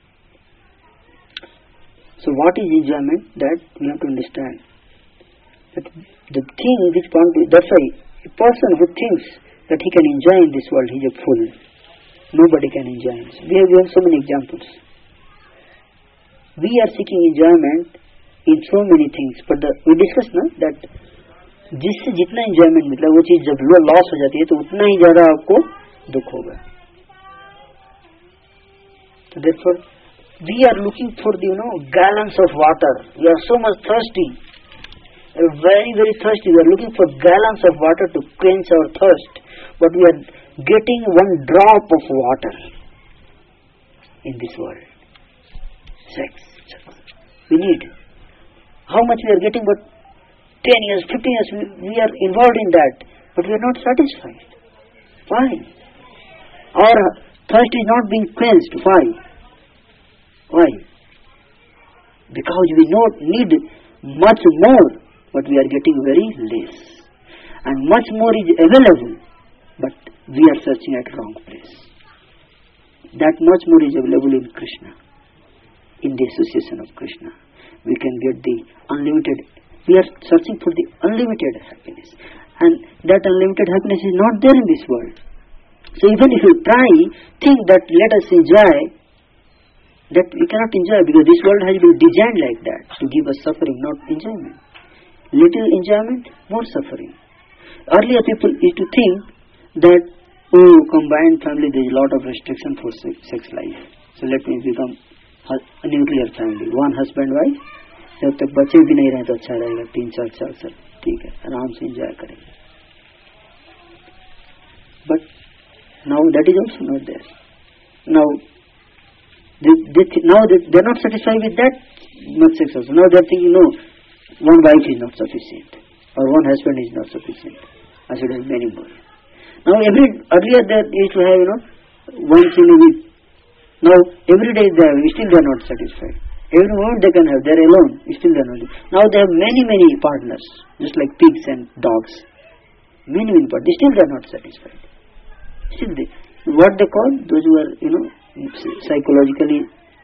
So what is enjoyment? That we have to understand. That the thing which want to, that's why a person who thinks that he can enjoy in this world, he is a fool. Nobody can enjoy it. We have given so many examples. We are seeking enjoyment in so many things. But the, we discussed ना that जिससे जितना enjoyment मिला वो चीज जब loss हो जाती है तो उतना ही ज्यादा आपको दुख होगा. So therefore, we are looking for the you know gallons of water. We are so much thirsty. We are very very thirsty. We are looking for gallons of water to quench our thirst. But we are getting one drop of water in this world. Sex. We need. How much we are getting? But ten years, fifteen years, we, we are involved in that. But we are not satisfied. Why? Our thirst is not being quenched. Why? Why? Because we not need much more, but we are getting very less. And much more is available, but we are searching at wrong place. That much more is available in Krishna, in the association of Krishna. We can get the unlimited. We are searching for the unlimited happiness, and that unlimited happiness is not there in this world. So even if you try, think that let us enjoy, that we cannot enjoy because this world has been designed like that to give us suffering, not enjoyment. Little enjoyment, more suffering. Earlier people used to think that, oh, combined family, there is a lot of restriction for sex, sex life. So let me become a nuclear family, one husband, wife. जब तक बच्चे भी नहीं रहे तो अच्छा रहेगा, तीन चार चार साल ठीक है, आराम से एंजॉय करेंगे. But now that is also not there. Now they, they th- now they, they are not satisfied with that much sex also. Now they are thinking, no, one wife is not sufficient, or one husband is not sufficient. I should have many more. Now every earlier they used to have you know once in a week. Now every day they have, still they are not satisfied. Every moment they can have, they are alone, still they are not. Now they have many many partners, just like pigs and dogs. Many many partners, still they are not satisfied. Still they, what they call those who are you know psychologically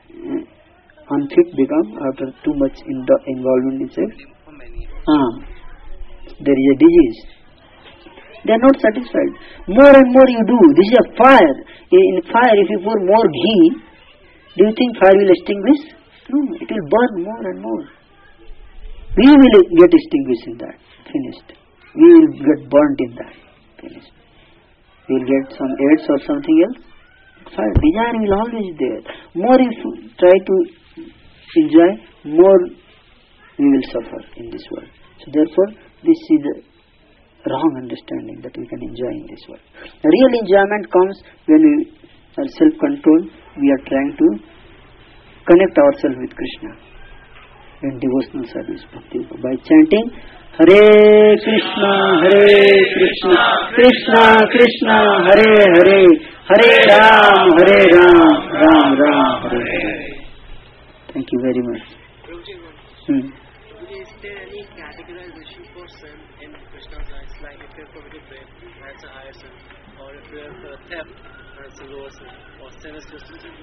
uh, unfit become after too much in the involvement in sex. Ah, there is a disease. They are not satisfied. More and more you do. This is a fire. In fire, if you pour more ghee, do you think fire will extinguish? No, it will burn more and more. We will get extinguished in that. Finished. We will get burnt in that. Finished. We will get some AIDS or something else. Fire. Desire will always be there. More if you try to enjoy, more we will suffer in this world. So therefore, this is a wrong understanding that we can enjoy in this world. The real enjoyment comes when we are self-controlled, we are trying to connect ourselves with Krishna in devotional service, bhakti, by chanting Hare Krishna, Hare Krishna, Krishna Krishna, Hare Hare, Hare Ram, Hare Ram, Ram Ram, Hare Hare. Thank you very much. Hmm. Is there any categorization for sin in Krishna's eyes? Like if you have committed rape, that's a higher sin, or if you have uh, theft, that's a lower sin, or sin is just sin.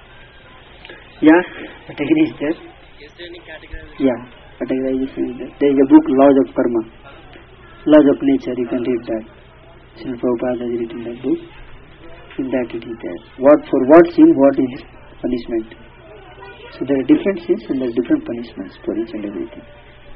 Yeah, category is there. Is there any categorization? Yeah, categorization is there. There is a book, Laws of Karma, Laws of Nature, you can read that. Srila Prabhupada has written that book. In that it is there. What for what sin, what is punishment. So there are different sins and there are different punishments for each and everything.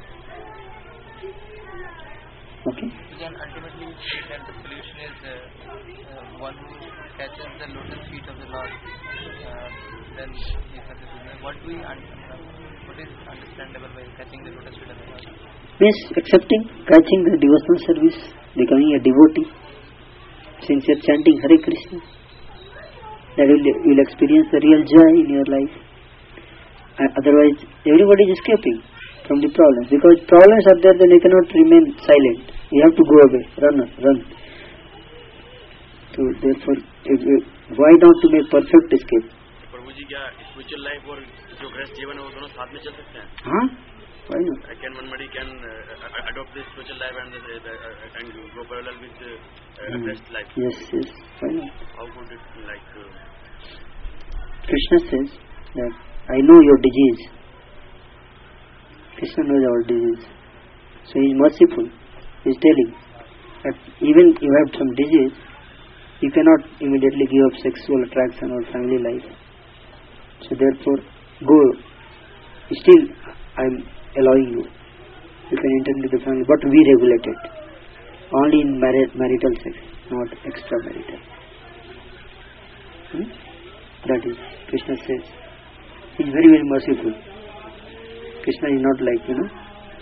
Okay? We can ultimately say that the solution is uh, uh, one who catches the lotus feet of the Lord. Uh, then he has a what do we un- what is understandable by catching the lotus feet of the Lord? Means accepting, catching the devotional service, becoming a devotee, sincere chanting Hare Krishna. That will you will experience the real joy in your life. And otherwise, everybody is escaping from the problems, because problems are there, then you cannot remain silent. You have to go away, run, run. So therefore, if, if, why not to make perfect escape? प्रभु जी क्या spiritual life और जो गृहस्थ जीवन है वो दोनों साथ में चल सकते हैं? हाँ, why not? Can one body can uh, adopt this spiritual life and the, the, uh, and go parallel with the uh, Hmm. gृहस्th life? Yes, yes, why not? How could it like? Uh, Krishna says that I know your disease. Krishna knows our disease. So he is merciful. He is telling that even you have some disease, you cannot immediately give up sexual attraction or family life. So therefore, go. Still, I am allowing you. You can enter into the family, but we regulate it. Only in mari- marital sex, not extramarital. Hmm? That is, Krishna says. He is very, very merciful. Krishna is not like, you know,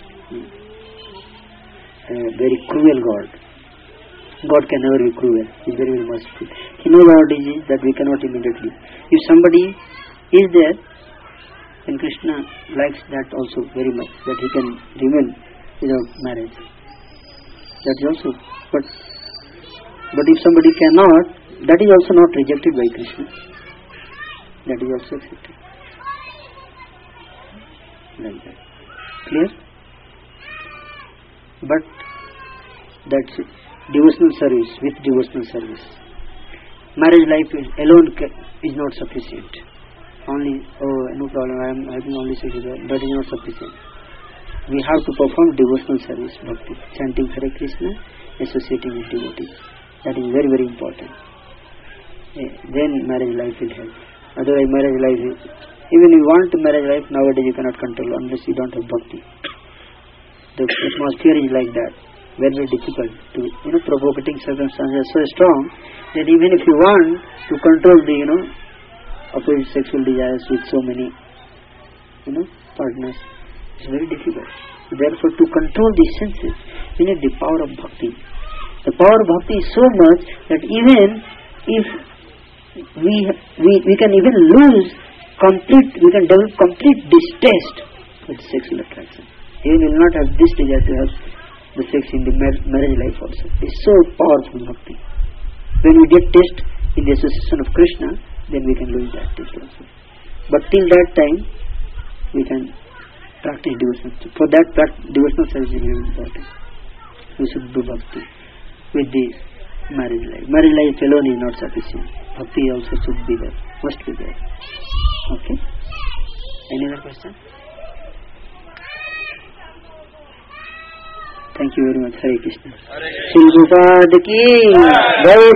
a very cruel God. God can never be cruel. He is very, very merciful. He knows our disease that we cannot immediately. If somebody is there, then Krishna likes that also very much, that he can remain without marriage. That is also. But, but if somebody cannot, that is also not rejected by Krishna. That is also accepted. Like that. Clear? But that's devotional service with devotional service. Marriage life is alone is not sufficient. Only, oh, no problem, I am having only sex, that is not sufficient. We have to perform devotional service, bhakti, chanting Hare Krishna, associating with devotees. That is very, very important. Eh, then marriage life will help. Otherwise, marriage life is, even if you want marriage life, nowadays you cannot control unless you don't have bhakti. The atmosphere is like that. Very, very difficult to, you know, provocating circumstances are so strong that even if you want to control the, you know, opposite sexual desires with so many, you know, partners, it's very difficult. Therefore, to control these senses, we need the power of bhakti. The power of bhakti is so much that even if we we we can even lose complete, we can develop complete distaste with sexual attraction. Even we will not have this desire to have the sex in the mar- marriage life also. It's so powerful bhakti. When we get taste in the association of Krishna, then we can lose that taste also. But till that time, we can practice devotion. For that, pract- devotional service is very important. We should do bhakti with the marriage life. Marriage life alone is not sufficient. Bhakti also should be there, must be there. Okay? Any other question? Thank you very much. Hare Krishna. Shri Gopad ki Jai.